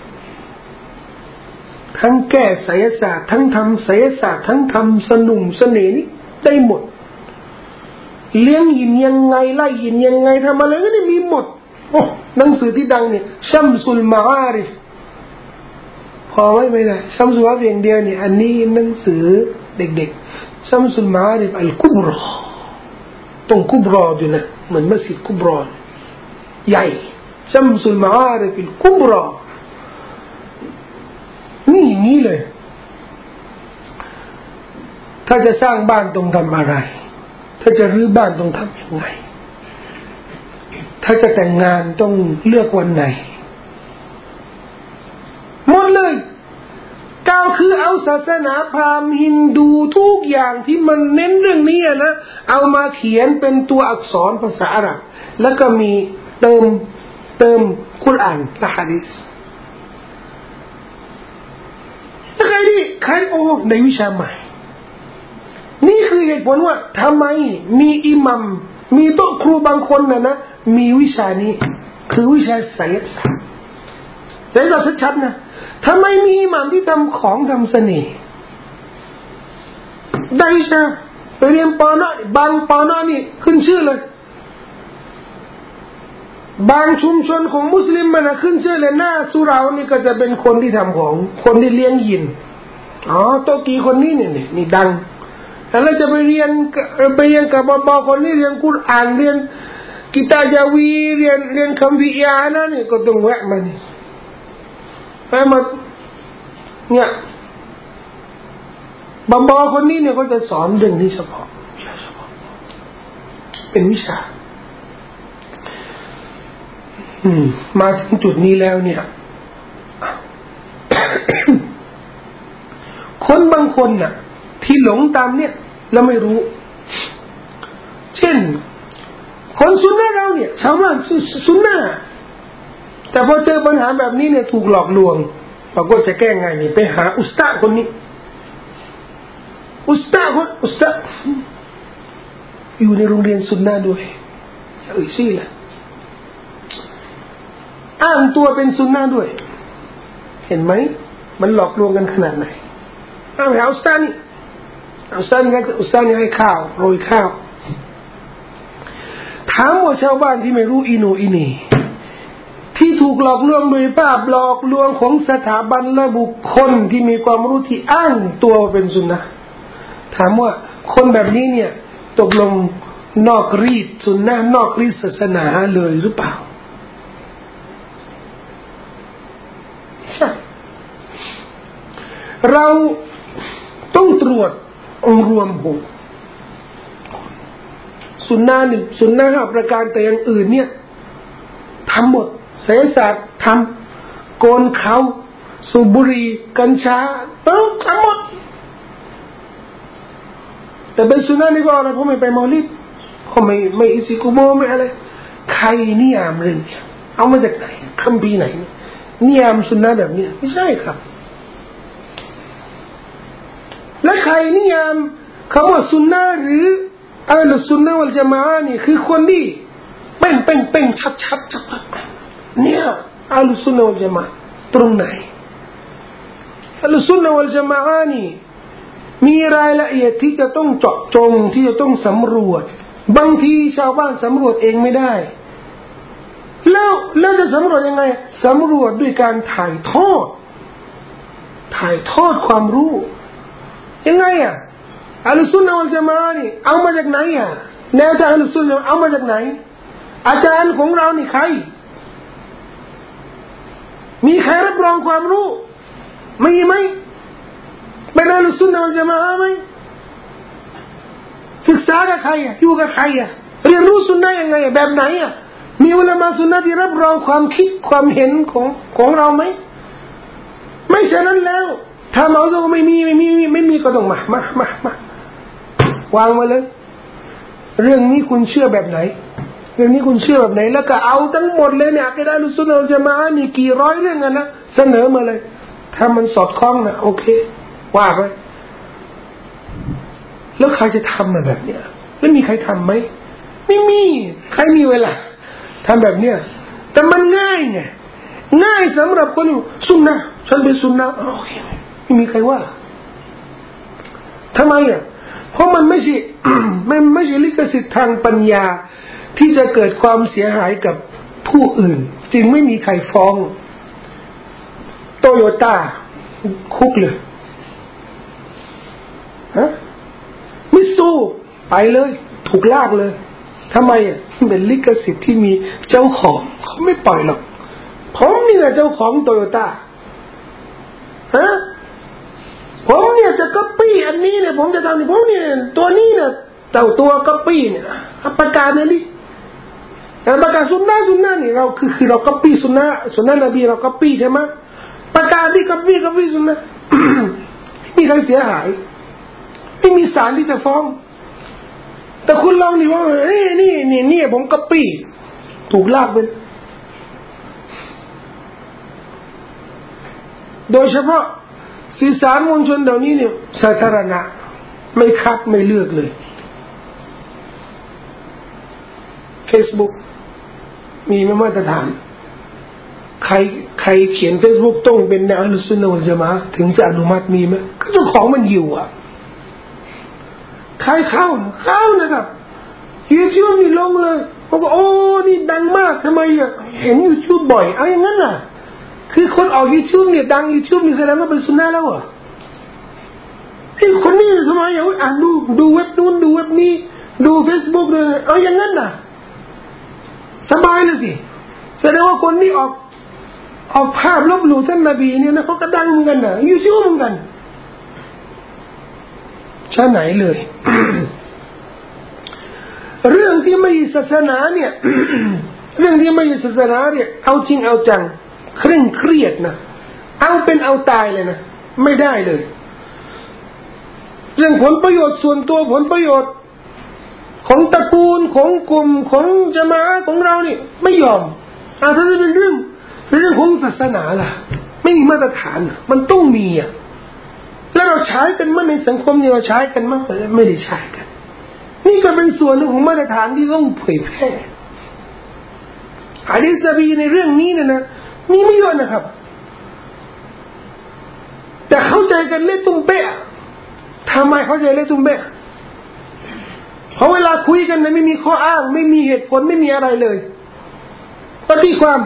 ทั้งแก้ไสยศาสตร์ทั้งทำไสยศาสตร์ทั้งทำสนุ่มเสน่ห์นี่ได้หมดเลี้ยงยินยังไงไล่ยินยังไงทำอะไรก็ได้มีหมดโอ้หนังสือที่ดังเนี่ยชัมสุลมาอาริฟพอไม่ได้ชัมสุลมาอาริฟอย่างเดียวเนี่ยอันนี้หนังสือเด็กๆชัมสุลมาอาริฟอัลกุบรอตรงกุบรอด้วยนะเหมือนมัสยิดกุบรอใหญ่ชัมสุลมาอาริฟอัลกุบรอนี่เลยถ้าจะสร้างบ้านต้องทำอะไรถ้าจะรื้อบ้านต้องทำยังไงถ้าจะแต่งงานต้องเลือกวันไหนหมดเลยก้าวคือเอาศาสนาพราหมณ์ฮินดูทุกอย่างที่มันเน้นเรื่องนี้นะเอามาเขียนเป็นตัวอักษรภาษาอาหรับแล้วก็มีเติมกุรอานและหะดีษใครโอ้ในวิชาใหม่นี่คือเหตุผลว่าทำไมมีอิหมัมมีโต๊ะครูบางคนนะมีวิชานี้คือวิชาไสยศาสตร์ชัดๆนะทำไมมีอิหมัมที่ทำของทำเสน่ห์ได้วิชาไปเรียนปอนบางปอนนี่ขึ้นชื่อเลยบางชุมชนของมุสลิมมันขึ้นชื่อเลยหน้าสุรานี่ก็จะเป็นคนที่ทำของคนที่เลี้ยงยินโตกีคนนี้เนี่ยนี่ดังแล้วจะไปเรียนกับบอคนนี้เรียนกุรอานเรียนกิตาจาวีเรียนคัมภีร์อานะนี่ก็ต้องแวะมานี่มาเนี่ยบอคนนี้เนี่ยก็จะสอนเรื่องนี้เฉพาะเป็นวิชามาถึงจุดนี้แล้วเนี่ย คนบางคนน่ะที่หลงตามเนี่ยแล้วไม่รู้เช่นคนซุนนะเราเนี่ยชาวบ้านซุนนะแต่พอเจอปัญหาแบบนี้เนี่ยถูกหลอกลวงเราก็จะแก้ไงนี่ไปหาอุสตาคนนี้อุสตาอยู่ในโรงเรียนซุนนะด้วยชื่อละอ้างตัวเป็นซุนนะด้วยเห็นไหมมันหลอกลวงกันขนาดไหนเอาอุสตานี่อุสตานี่ให้ข้าวโรยข้าวถามว่าชาวบ้านที่ไม่รู้อีโนอีนี่ที่ถูกหลอกลวงโดยภาพหลอกลวงของสถาบันและบุคคลที่มีความรู้ที่อ้างตัวเป็นซุนนะห์ถามว่าคนแบบนี้เนี่ยตกลงนอกรีดซุนนะห์นอกรีดศาสนาเลยหรือเปล่าใช่เราต้องตรวจองค์รวมบุคซุนนะห์นี่ซุนนะห์ประการแต่อย่างอื่นเนี่ยทำหมดไสยศาสตร์ทำโกนเขาสูบบุหรี่กัญชาทั้งหมดแต่เป็นสุนนะนี่ก็อะไรผมไม่ไปมอลิดผมไม่อิซิกุโมไม่อะไรใครนิยามเรื่องนี้เอามาจากไหนคัมภีร์ไหนนิยามสุนนะแบบนี้ไม่ใช่ครับและใครนิยามคำว่าสุนนะหรืออัลสุนนะวัลญะมาอะห์นี่คือคนที่เป่งชัดเนี่ยอัลสุนนะวัลญะมาอะห์ตรงไหนอัลสุนนะวัลญะมาอะห์นี่มีรายละเอียดที่จะต้องเจาะจงที่จะต้องสำรวจบางทีชาวบ้านสำรวจเองไม่ได้แล้วจะสำรวจยังไงสำรวจด้วยการถ่ายทอดความรู้ยังไงอัลสุนนะวัลญะมาอะห์นี่เอามาจากไหนแนวทางอัลสุนนะเอามาจากไหนอาจารย์ของเรานี่ใครมีใครรับรองความรู้มีไหมเป็นอัลสุนนะวัลญะมาอะห์ไหมศึกษากับใครอยู่กับใครเรียนรู้สุนนะยังไงแบบไหนมีอุลามะสุนนะที่รับรองความคิดความเห็นของเราไหมไม่ฉะนั้นแล้วถ้าเราจะไม่มีก็ต้องมาวางมาเลยเรื่องนี้คุณเชื่อแบบไหนเรื่องนี้คุณเชื่อแบบไหนแล้วก็เอาทั้งหมดเลยเนี่ยอะกีดะฮ์อัลสุนนะวัลญะมาอะห์นี่กี่ร้อยเรื่องนะเสนอมาเลยถ้ามันสอดคล้องนะโอเคว่าไปแล้วใครจะทำมาแบบเนี้ยแล้วมีใครทำไหมไม่มีใครมีเวลาทำแบบเนี้ยแต่มันง่ายไงง่ายสำหรับคนอยู่สุนนะฉันเป็นสุนนะโอเคไม่มีใครว่าทำไมเพราะมันไม่ใช่ มันไม่ใช่ลิขสิทธิ์ทางปัญญาที่จะเกิดความเสียหายกับผู้อื่นจึงไม่มีใครฟ้องโตโยต้าคุกเลยมิสูไปเลยถูกลากเลยทำไมเป็นลิขสิทธิ์ที่มีเจ้าของเขาไม่ปล่อยหรอกผมนี่แหละเจ้าของโตโยต้าผมเนี่ยจะก๊อปปี้อันนี้เนี่ยผมจะทำนี่ผมเนี่ยตัวนี้เนี่ยตัวก๊อปปี้เนี่ยประกาศเนี่ยนี่ประกาศสุนนะนี่เราคือเราก๊อปปี้สุนนะนบีเราก๊อปปี้ใช่ไหมประกาศที่ก๊อปปี้สุนนะ ไม่มีใครเสียหายไม่มีศาลที่จะฟ้องแต่คุณลองดิว่านี่ผมก๊อปปี้ถูกลากไปโดยเฉพาะสื่อสารมวลชนเดี๋ยวนี้เนี่ยสาธารณะไม่คัดไม่เลือกเลย Facebook มีมาตรฐานใครเขียน Facebook ต้องเป็นอัลสุนนะวัลญะมาอะห์ถึงจะอนุมัติมีไหมก็เจ้าของมันอยู่ใครเข้านะครับ YouTube นี่ลงเลยบอกว่าโอ้นี่ดังมากทำไมเห็น YouTube บ่อยอย่างนั้นน่ะคือคนออก YouTube เนี่ยดัง YouTube นี่แสดงว่าเป็นสุนนะแล้วที่คนนี้ทำไมดูเว็บนู้นดูเว็บนี้ดู Facebook เลยอย่างนั้นน่ะสบายเลยสิแสดงว่าคนนี้ออกภาพลบหลู่ท่านนบีเนี่ยนะเขาก็ดังเหมือนกันนะYouTube เหมือนกันใช่ไหนเลย เรื่องที่ไม่ศาสนาเนี่ย เรื่องที่ไม่ศาสนาเนี่ยเอาจริงเอาจังเคร่งเครียดนะเอาเป็นเอาตายเลยนะไม่ได้เลยเรื่องผลประโยชน์ส่วนตัวผลประโยชน์ของตระกูลของกลุ่มของญะมาอะห์ของเรานี่ไม่ยอมถ้าจะเป็นเรื่องของศาสนาล่ะไม่มีมาตรฐานมันต้องมีแล้วเราใช้กันมั้ยในสังคมเนี่ยเราใช้กันมั้ยไม่ได้ใช้กันนี่ก็เป็นส่วนหนึ่งของมาตรฐานที่ต้องเผยแพร่หะดีษนบีในเรื่องนี้เนี่ยนะมีไม่เยอะนะครับแต่เข้าใจกันเล่นตุ้มเป๊ะทำไมเข้าใจเล่นตุ้มเป๊ะเพราะเวลาคุยกันนะไม่มีข้ออ้างไม่มีเหตุผลไม่มีอะไรเลยก็ตีความ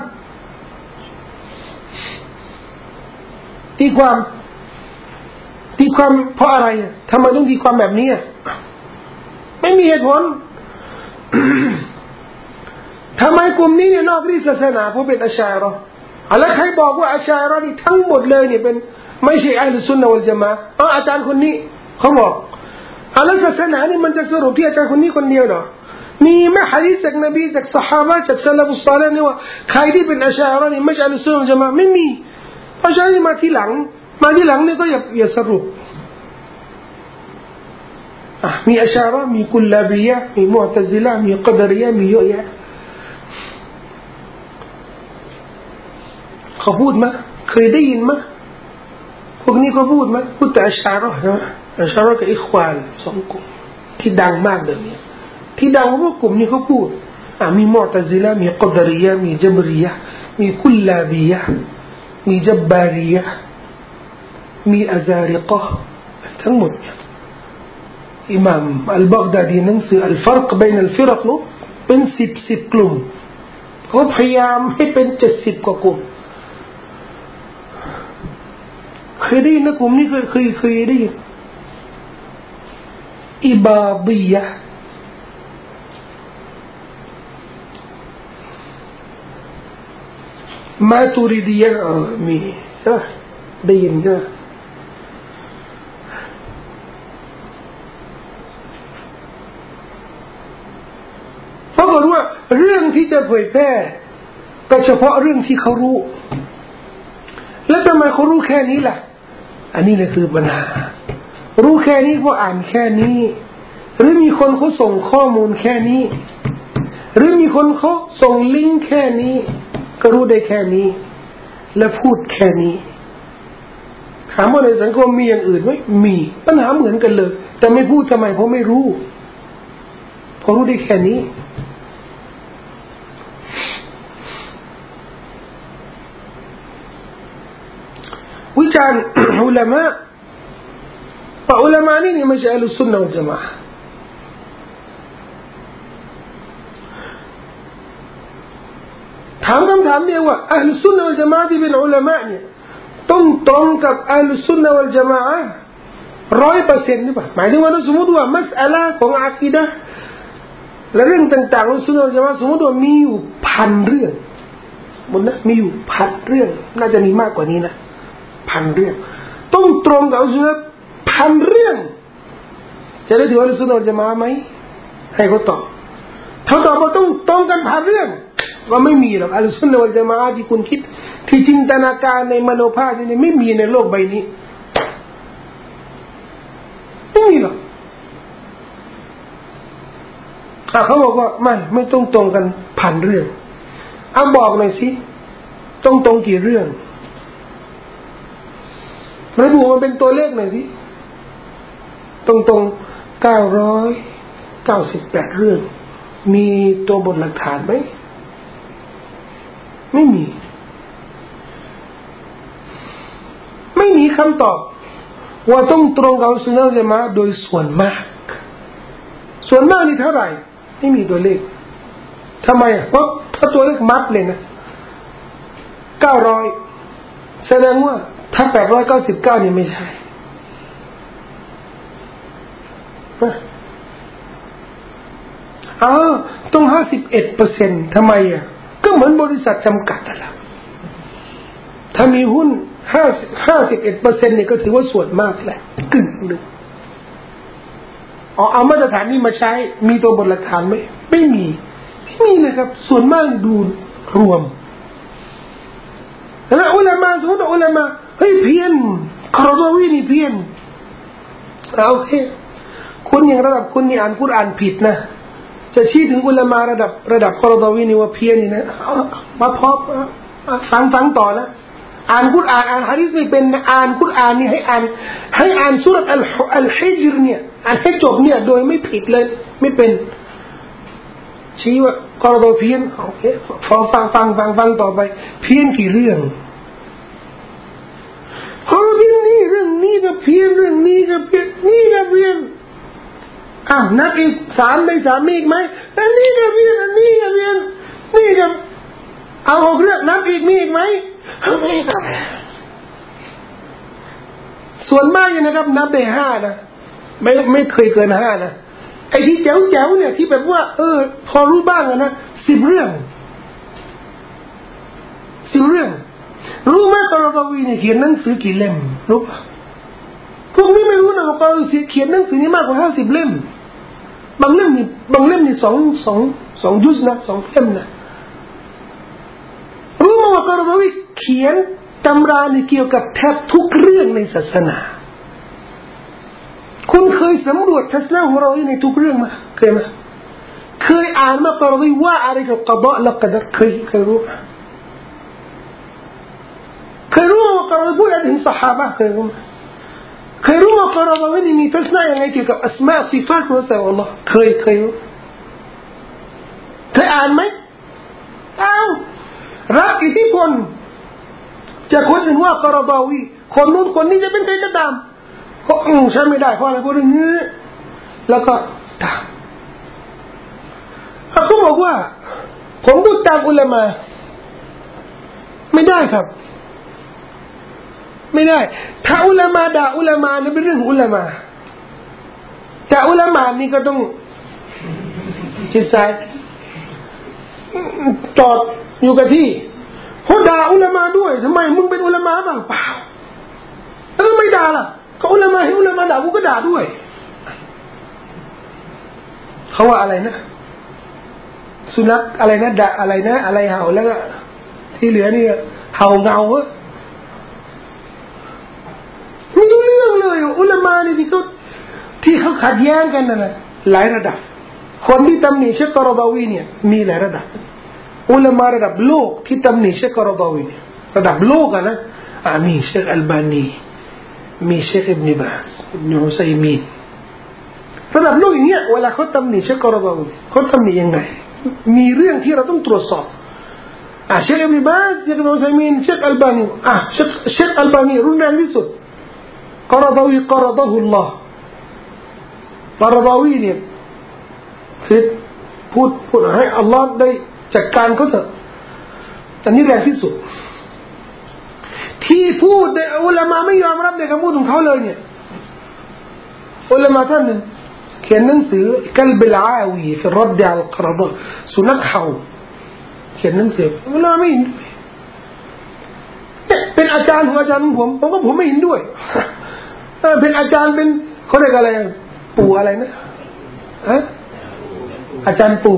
เพราะอะไรทำไมต้องตีความแบบนี้ไม่มีเหตุผล ทำไมกลุ่มนี้เนี่ยนอกรีศาสนาเพราะเป็นอัชอะรีแล้วใครบอกว่าอัชอะรีนี่ทั้งหมดเลยเนี่ยเป็นไม่ใช่อัลสุนนะวัลญะมาอะห์อาจารย์คนนี้เขาบอกแล้วศาสนานี่มันจะสรุปที่อาจารย์คนนี้คนเดียวเหรอมีไหมหะดีษจากนบีจากซอฮาบะห์จากซะลัฟุศศอลิห์นี่ว่าใครที่เป็นอัชอะรีนี่ไม่ใช่อัลสุนนะวัลญะมาอะห์ไม่มีราะฉะนั้นมาที่หลังนี่ก็อย่าสรุปมีอัชาระมีกุลลาบียะมีมุอ์ตะซิละมีกอดารียะมีเยอะแยะเขาพูดมั้ยเคยได้ยินมั้ยพวกนี้เขาพูดมั้ยพูดแต่อัชาระใช่มั้ยอัชาระกับอิควานสองกลุ่มที่ดังมากเดี๋ยวนี้ที่ดังพวกกลุ่มนี้เขาพูดมีมุอ์ตะซิละมีกอดารียะมีจับรียะมีกุลลาบียะมีจับบารียะมีอะซาริกะห์ทั้งหมดเนี่ยอิหม่ามอัลบักดาดีหนังสืออัลฟัรกบัยนัลฟิรักเนาะเป็น10กลุ่มเขาพยายามให้เป็น70กว่ากลุ่มเคยได้ยินนะกลุ่มนี้เคยได้ยินอิบาดียะมาตูริดียะมีได้ยินก็ปรากฏว่าเรื่องที่จะเผยแพร่ก็เฉพาะเรื่องที่เขารู้แล้วทำไมเขารู้แค่นี้ล่ะอันนี้แหละคือปัญหารู้แค่นี้เพราะอ่านแค่นี้หรือมีคนเขาส่งข้อมูลแค่นี้หรือมีคนเขาส่งลิงก์แค่นี้ก็รู้ได้แค่นี้และพูดแค่นี้ถามว่าในสังคมมีอย่างอื่นไหมมีปัญหาเหมือนกันเลยแต่ไม่พูดทำไมเพราะไม่รู้เพราะรู้ได้แค่นี้วิจารณ์อุลามะว่าอุลามะนี่ไม่ใช่อัลสุนนะวัลญะมาอะห์ถามคำถามเดียวว่าอัลสุนนะวัลญะมาอะห์ที่เป็นอุลามะเนี่ยต้องตรงกับอัลสุนนะวัลญะมาอะห์ 100% หรือเปล่าหมายถึงว่าสมมติว่ามัสอะละของอะกีดะห์และเรื่องต่างๆของสุนนะวัลญะมาอะห์สมมติว่ามีอยู่1,000 เรื่องหมดนะมีอยู่1,000 เรื่องน่าจะมีมากกว่านี้นะ1,000 เรื่องต้องตรงกับอัลสุนนะ1,000 เรื่องจะได้ถือว่าอัลสุนนะวัลญะมาอะห์ไหมให้เขาตอบถ้าตอบว่าต้องตรงกัน1,000 เรื่องก็ไม่มีหรอกอัลสุนนะวัลญะมาอะห์ที่คุณคิดที่จินตนาการในมโนภาพนี่ไม่มีในโลกใบนี้ไม่มีหรอกเขาบอกว่าไม่ต้องตรงกัน1,000 เรื่องบอกหน่อยสิตรงกี่เรื่องระบุมันเป็นตัวเลขหน่อยสิตรง998 เรื่องมีตัวบทหลักฐานไหมไม่มีคำตอบว่าต้องตรงกับสุนนะวัลญะมาอะห์โดยส่วนมากนี่เท่าไหร่ไม่มีตัวเลขทำไมเพราะถ้าตัวเลขมัดเลยนะ900แสดงว่าถ้า899นี่ไม่ใช่ต้อง 51% ทำไมก็เหมือนบริษัทจำกัดนั่นแหละถ้ามีหุ้น51% นี่ก็ถือว่าส่วนมากแหละกึ่งหนึ่งเอามาตรฐานนี้มาใช้มีตัวบทหลักฐานไหมไม่มีนะครับส่วนมากดูรวมแล้วอุลามะสมมติอุลามะเฮ้ยเพี้ยนคารอวีนี่เพี้ยนโอเคคุณอย่างระดับคุณนี่อ่านกุรอานผิดนะจะชี้ถึงอุลามะระดับคารอวีนี่ว่าเพี้ยนนี่นะมาพบฟังต่อนะอ่านกุรอานอ่านหะดีษไม่เป็นอ่านกุรอานนี่ให้อ่านซูเราะห์อัลฮิจรเนี่ยอ่านให้จบเนี่ยโดยไม่ผิดเลยไม่เป็นชี้ว่ากรณีเพี้ยนโอเคฟังต่อไปเพี้ยนกี่เรื่องเรื่องนี้เรื่องนี้ก็เพี้ยนเรื่องนี้ก็เพี้ยนนี่ก็เพี้ยนนับอีก3ได้3มีอีกไหมอันนี้ก็เพี้ยนอันนี้ก็เพี้ยนนี่ก็เอา6เรื่องนับอีกมีอีกไหมไม่ครับส่วนมากเนี่ยนะครับนับได้5นะไม่เคยเกิน5นะไอ้ที่แจ๋วเนี่ยที่แบบว่าพอรู้บ้างนะ10 เรื่องรู้ไหมกรณีเนี่ยเขียนหนังสือกี่เล่มรู้ป่ะพวกนี้ไม่รู้นะว่ากรณีเขียนหนังสือนี่มากกว่า50 เล่มบางเล่มนี่2ยุสนะ2 เล่มนะรู้ไหมว่ากรณีเขียนตำรานี่เกี่ยวกับแทบทุกเรื่องในศาสนาคุณเคยสำรวจทัศนะของเราในทุกเรื่องมั้ยเคยมั้ยเคยอ่านมากรณีว่าอะไรกับกอฎอและกอดัรเคยรู้ว่ากรณีพูดถึงซอฮาบะห์เคยรู้ว่ากรณีมีทัศนะยังไงเกี่ยวกับอัสมาสิฟาตของอัลลอฮ์เคยรู้เคยอ่านไหมรับอิทธิพลจากคนอื่นว่ากรดาวีคนนู้นคนนี้จะเป็นใครก็ตามเขาใช้ไม่ได้เพราะอะไรเพราะเรื่องนี้แล้วก็ตามเขาบอกว่าผมพูดตามอุลามะไม่ได้ครับไม่ได้ถ้าอุลามะด่าอุลามะนี่เป็นเรื่องอุลามะแต่อุลามะนี่ก็ต้องจิตใจจอดอยู่กับที่เขาด่าอุลามะด้วยทำไมมึงเป็นอุลามะบ้างเปล่าแล้วไม่ด่าล่ะเขาอุลามะให้อุลามะด่ากูก็ด่าด้วยเขาว่าอะไรนะสุนัขอะไรนะด่าอะไรนะอะไรเห่าแล้วก็ที่เหลือนี่เห่าเงาไม่รู้เรื่องเลยอุลามะนี่ที่เขาขัดแย้งกันนั่นแหละหลายระดับคนที่ตำหนิเชคกรดาวีเนี่ยมีหลายระดับอุลามะระดับโลกที่ตำหนิเชคกรดาวีระดับโลกนะมีเชคอัลบานีมีเชคอิบนุบาสอิบนุอุซัยมีนระดับโลกอย่างเงี้ยเวลาเขาตำหนิเชคกรดาวีเขาตำหนิยังไงมีเรื่องที่เราต้องตรวจสอบเชคอิบนุบาสเชคอิบนุอุซัยมีนเชคอัลบานีเชคอัลบานีรุนแรงที่สุดกรดาวีกรดะฮุลลอฮ์กรดาวีเนี่ยคือพูดให้อัลลอฮ์ได้จัดการเขาเถอะแต่นี่แรงที่สุดที่พูดแต่อุลามะไม่ยอมรับในคำพูดของเขาเลยเนี่ยอุลามะท่านหนึ่งเขียนหนังสือกัลบิลอาวีฟิรัดดะอัลกรดะสุนัขเห่าเขียนหนังสืออุลามะไม่เห็นเป็นอาจารย์ของอาจารย์ผมก็ผมไม่เห็นด้วยเป็นอาจารย์เป็นเขาเรียกอะไรปู่อะไรนะอาจารย์ปู่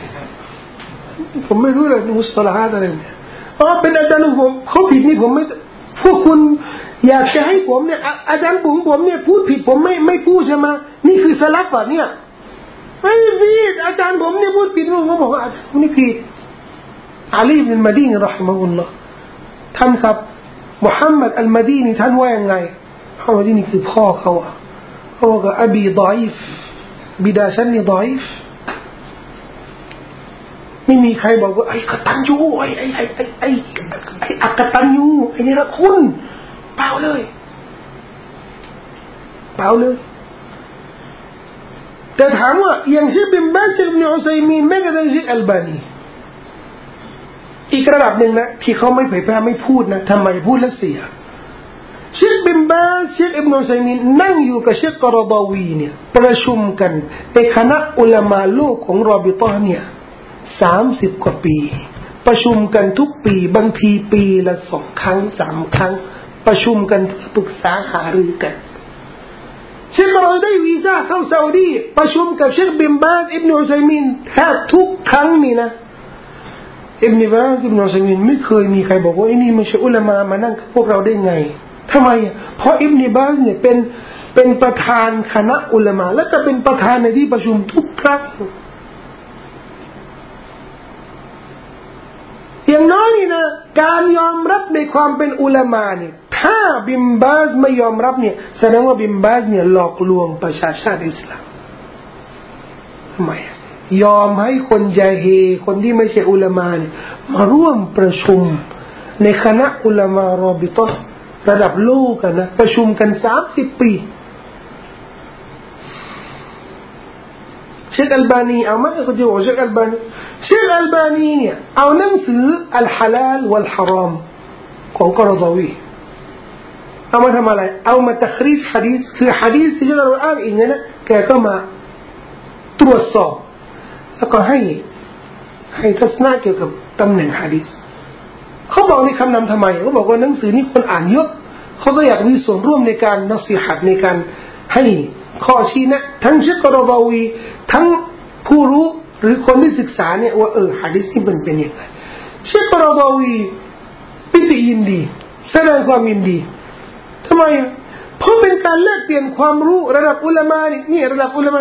ผมไม่รู้เลยมุสลิมอะไรเนี่ยเป็นอาจารย์ของผมเขาผิดนี่ผมไม่พวกคุณอยากจะให้ผมเนี่ยอาจารย์ผมเนี่ยพูดผิดผมไม่พูดใช่ไหมนี่คือสลับอ่ะเนี่ยไม่ผิดอาจารย์ผมเนี่ยพูดผิดผมก็บอกว่านี่ผิดอาลีบินมาดีนรอฮิมะฮุลลอฮ์ท่านครับมุฮัมมัดอัลมาดีนีท่านว่ายังไงมุฮัมมัดนี่คือพ่อเขาบอกว่าอบีฎออีฟบิดาฉันนี่ฎออีฟไม่มีใครบอกว่าไอ้กตัญญูไอ้อักตัญญูไอ้นี่ละคุณเปล่าเลยแต่ถามว่าอย่างเช่นบินบาสอิบนุอุซัยมีนแม้กระทั่งเชคอัลบานีอีกระดับหนึ่งนะที่เขาไม่เผยแพร่ไม่พูดนะทำไมพูดแล้วเสียเชคบินบาสเชคอิบนุอุซัยมีนนั่งอยู่กับเชคกรดาวีเนี่ยประชุมกันในคณะอุลามะโลกของรอบิตะห์เนี่ย30 กว่าปีประชุมกันทุกปีบางทีปีละ2 ครั้ง 3 ครั้งประชุมกันปรึกษาหารือกันเชคเราได้วีซ่าเข้าซาอุดีประชุมกับเชคบินบาสอิบนุอุซัยมีนแทบทุกครั้งนี่นะอิบนุบาสอิบนุอุซัยมีนไม่เคยมีใครบอกว่าไอ้นี่ไม่ใช่อุลามะมานั่งกับพวกเราได้ไงทำไมเพราะอิบนุบาสเนี่ยเป็นประธานคณะอุลามะและก็เป็นประธานในที่ประชุมทุกครั้งอย่างน้อยนี่นะการยอมรับในความเป็นอุลามะเนี่ยถ้าบิมบาสไม่ยอมรับเนี่ยแสดงว่าบิมบาสเนี่ยหลอกลวงประชาชาติอิสลามทำไมยอมให้คนญาฮีคนที่ไม่ใช่อุลามะเนี่ยมาร่วมประชุมในคณะอุลามะรอบิตะห์ระดับโลกกันนะประชุมกัน30 ปีเชคอัลบานีเอามาก็จะบอกเชคอัลบานีเนี่ยเอาหนังสืออัลฮาลาลวัลฮารอมของกรดาวีเอามาทำอะไรเอามาตักรีจฮะดีษคือฮะดีษที่เราอ่านอีกนะแกก็มาตรวจสอบแล้วก็ให้ทัศนะเกี่ยวกับตำแหน่งฮะดีษเขาบอกในคำนำทำไมเขาบอกว่าหนังสือนี้คนอ่านเยอะเขาก็อยากมีส่วนร่วมในการนัสีฮัตในการให้ข้อชี้แนะทั้งเชคกรดาวีทั้งผู้รู้หรือคนที่ศึกษาเนี่ยว่าหะดีษที่มันเป็นยังไงเชคกรดาวีปิติยินดีแสดงความยินดีทำไมเพราะเป็นการแลกเปลี่ยนความรู้ระดับอุลามะนี่ระดับอุลามะ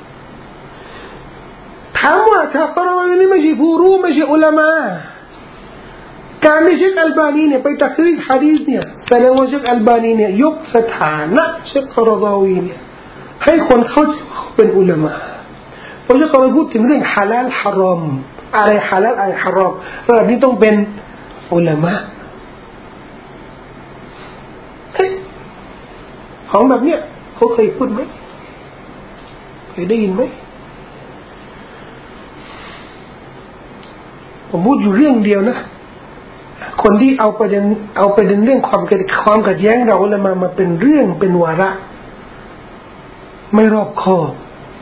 ถามว่าถ้าคอรอวีนี่ไม่ใช่ผู้รู้ไม่ใช่อุลามะการที่เชคอัลบานีเนี่ยไปตักรีดหะดีษเนี่ยแสดงว่าเชคอัลบานีเนี่ยยกสถานะเชคคอรอวีเนี่ยให้คนเข้าใจว่าเขาเป็นอุลามะเพราะเชคเขาพูดถึงเรื่องฮาลาลฮารอมอะไรฮาลาลอะไรฮารอมระดับนี้ต้องเป็นอุลามะของแบบเนี้ยเขาเคยพูดไหมเคยได้ยินไหมผมพูดอยู่เรื่องเดียวนะคนที่เอาประเด็นเรื่องความขัดแย้งเราแล้วมาเป็นเรื่องเป็นวาระไม่รอบคอบ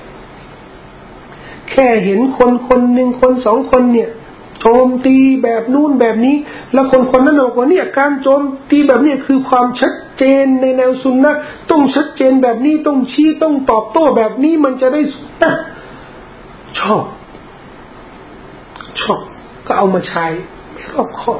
แค่เห็นคนหนึ่งคนสองคนเนี่ยโจมตีแบบนู้นแบบนี้แล้วคนนั้นบอกว่าเนี่ยการโจมตีแบบนี้คือความชัดเจนในแนวสุนนะต้องชัดเจนแบบนี้ต้องชี้ต้องตอบโต้แบบนี้มันจะได้สุนนะชอบก็เอามาใช้ไม่รอบคอบ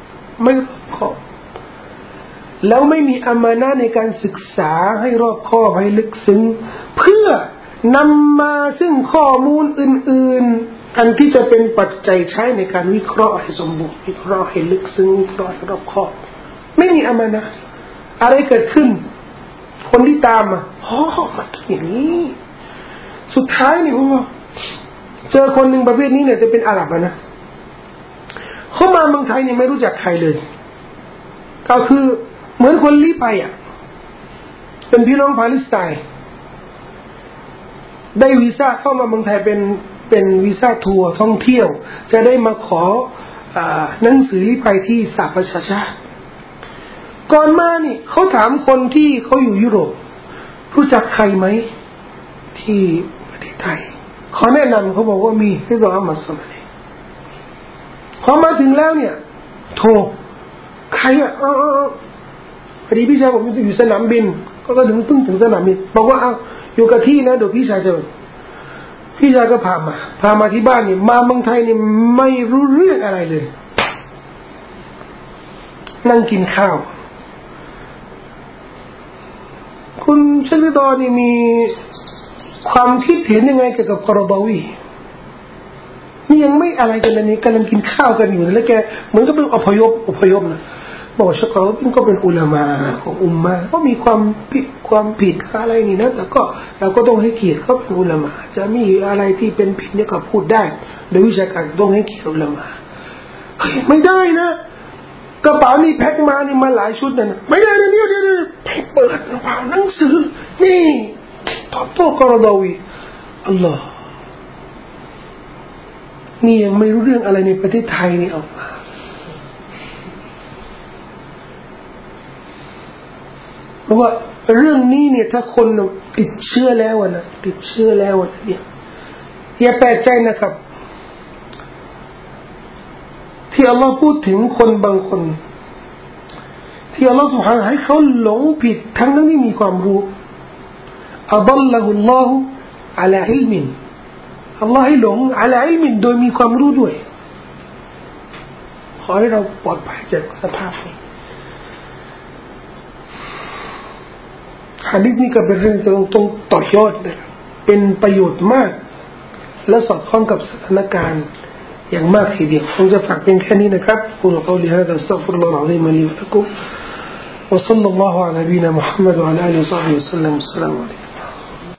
แล้วไม่มีอามานะในการศึกษาให้รอบคอบให้ลึกซึ้งเพื่อนำมาซึ่งข้อมูลอื่นๆอันที่จะเป็นปัจจัยใช้ในการวิเคราะห์ให้สมบูรณ์วิเคราะห์ให้ลึกซึ้งวิเคราะห์ให้รอบคอบไม่มีอามานะอะไรเกิดขึ้นคนที่ตามมามันอย่างนี้สุดท้ายนี่ผมว่าเจอคนหนึ่งประเภทนี้เนี่ยจะเป็นอาหรับนะเขามาเมืองไทยเนี่ยไม่รู้จักใครเลยก็คือเหมือนคนลี้ภัยเป็นพี่น้องปาเลสไตน์ได้วีซ่าเข้ามาเมืองไทยเป็นวีซ่าทัวร์ท่องเที่ยวจะได้มาขอหนังสือลี้ภัยที่สหประชาชาติก่อนมานี่เขาถามคนที่เขาอยู่ยุโรปรู้จักใครไหมที่ประเทศไทยเขาแนะนำเขาบอกว่ามีที่ตัวอัมมัดสมัยพอมาถึงแล้วเนี่ยโทรใครพอดีพี่ชายผมอยู่สนามบินก็ถึงถึงสนามบินบอกว่าอยู่กับที่นะเดี๋ยวพี่ชายก็พามาที่บ้านนี่มาเมืองไทยนี่ไม่รู้เรื่องอะไรเลยนั่งกินข้าวคุณเชคดอนี่มีความคิดเห็นยังไงเกี่ยวกับกรบาวีนี่ยังไม่อะไรกันเลยนี่กำลังกินข้าวกันอยู่แล้วแกเหมือนกับเป็นอพยพนะบอกเชคเขาก็เป็นอุลามะของอุมมะก็มีความผิดอะไรนี่นะแต่ก็เราก็ต้องให้เกียรติเขาเป็นอุลามะจะมีอะไรที่เป็นผิดเนี่ยก็พูดได้โดยวิชาการต้องให้เกียรติอุลามะไม่ได้นะกระเป๋านี่แพ็คมานี่มาหลายชุดนะไม่ได้นะเนี่ยเปิดกระเป๋าหนังสือนี่ตอบโต้กรดาวีอัลลอฮ์นี่ยังไม่รู้เรื่องอะไรในประเทศไทยนี่ออกมาเพราะว่าเรื่องนี้เนี่ยถ้าคนติดเชื้อแล้วนะเนี่ยอย่าแปลกใจนะครับที่อัลลอฮ์พูดถึงคนบางคนที่อัลลอฮ์ سبحانه ให้เขาหลงผิดทั้งนั้นไม่มีความรู้อัฎัลละฮุลลอฮุอะลาอิลมินอัลลอฮ์ให้หลงอะลาอิลมินโดยมีความรู้ด้วยขอให้เราปลอดภัยจากสภาพนี้หะดีษนี้ก็เป็นเรื่องต้องต่อยอดนะเป็นประโยชน์มากและสอดคล้องกับสถานการณ์อย่างมากทีเดียวผมจะฝากเพียงแค่นี้นะครับกุลกอลิฮะดะอัสตัฆฟิรุลลอฮุอะซีมลีวะละกุมวะศ็อลลัลลอฮุอะลาบีนะมุฮัมมัดวะอะลาอาลิฮิวะศอฮบิฮิวะซัลลัมอัสสลามุอะลัยกุม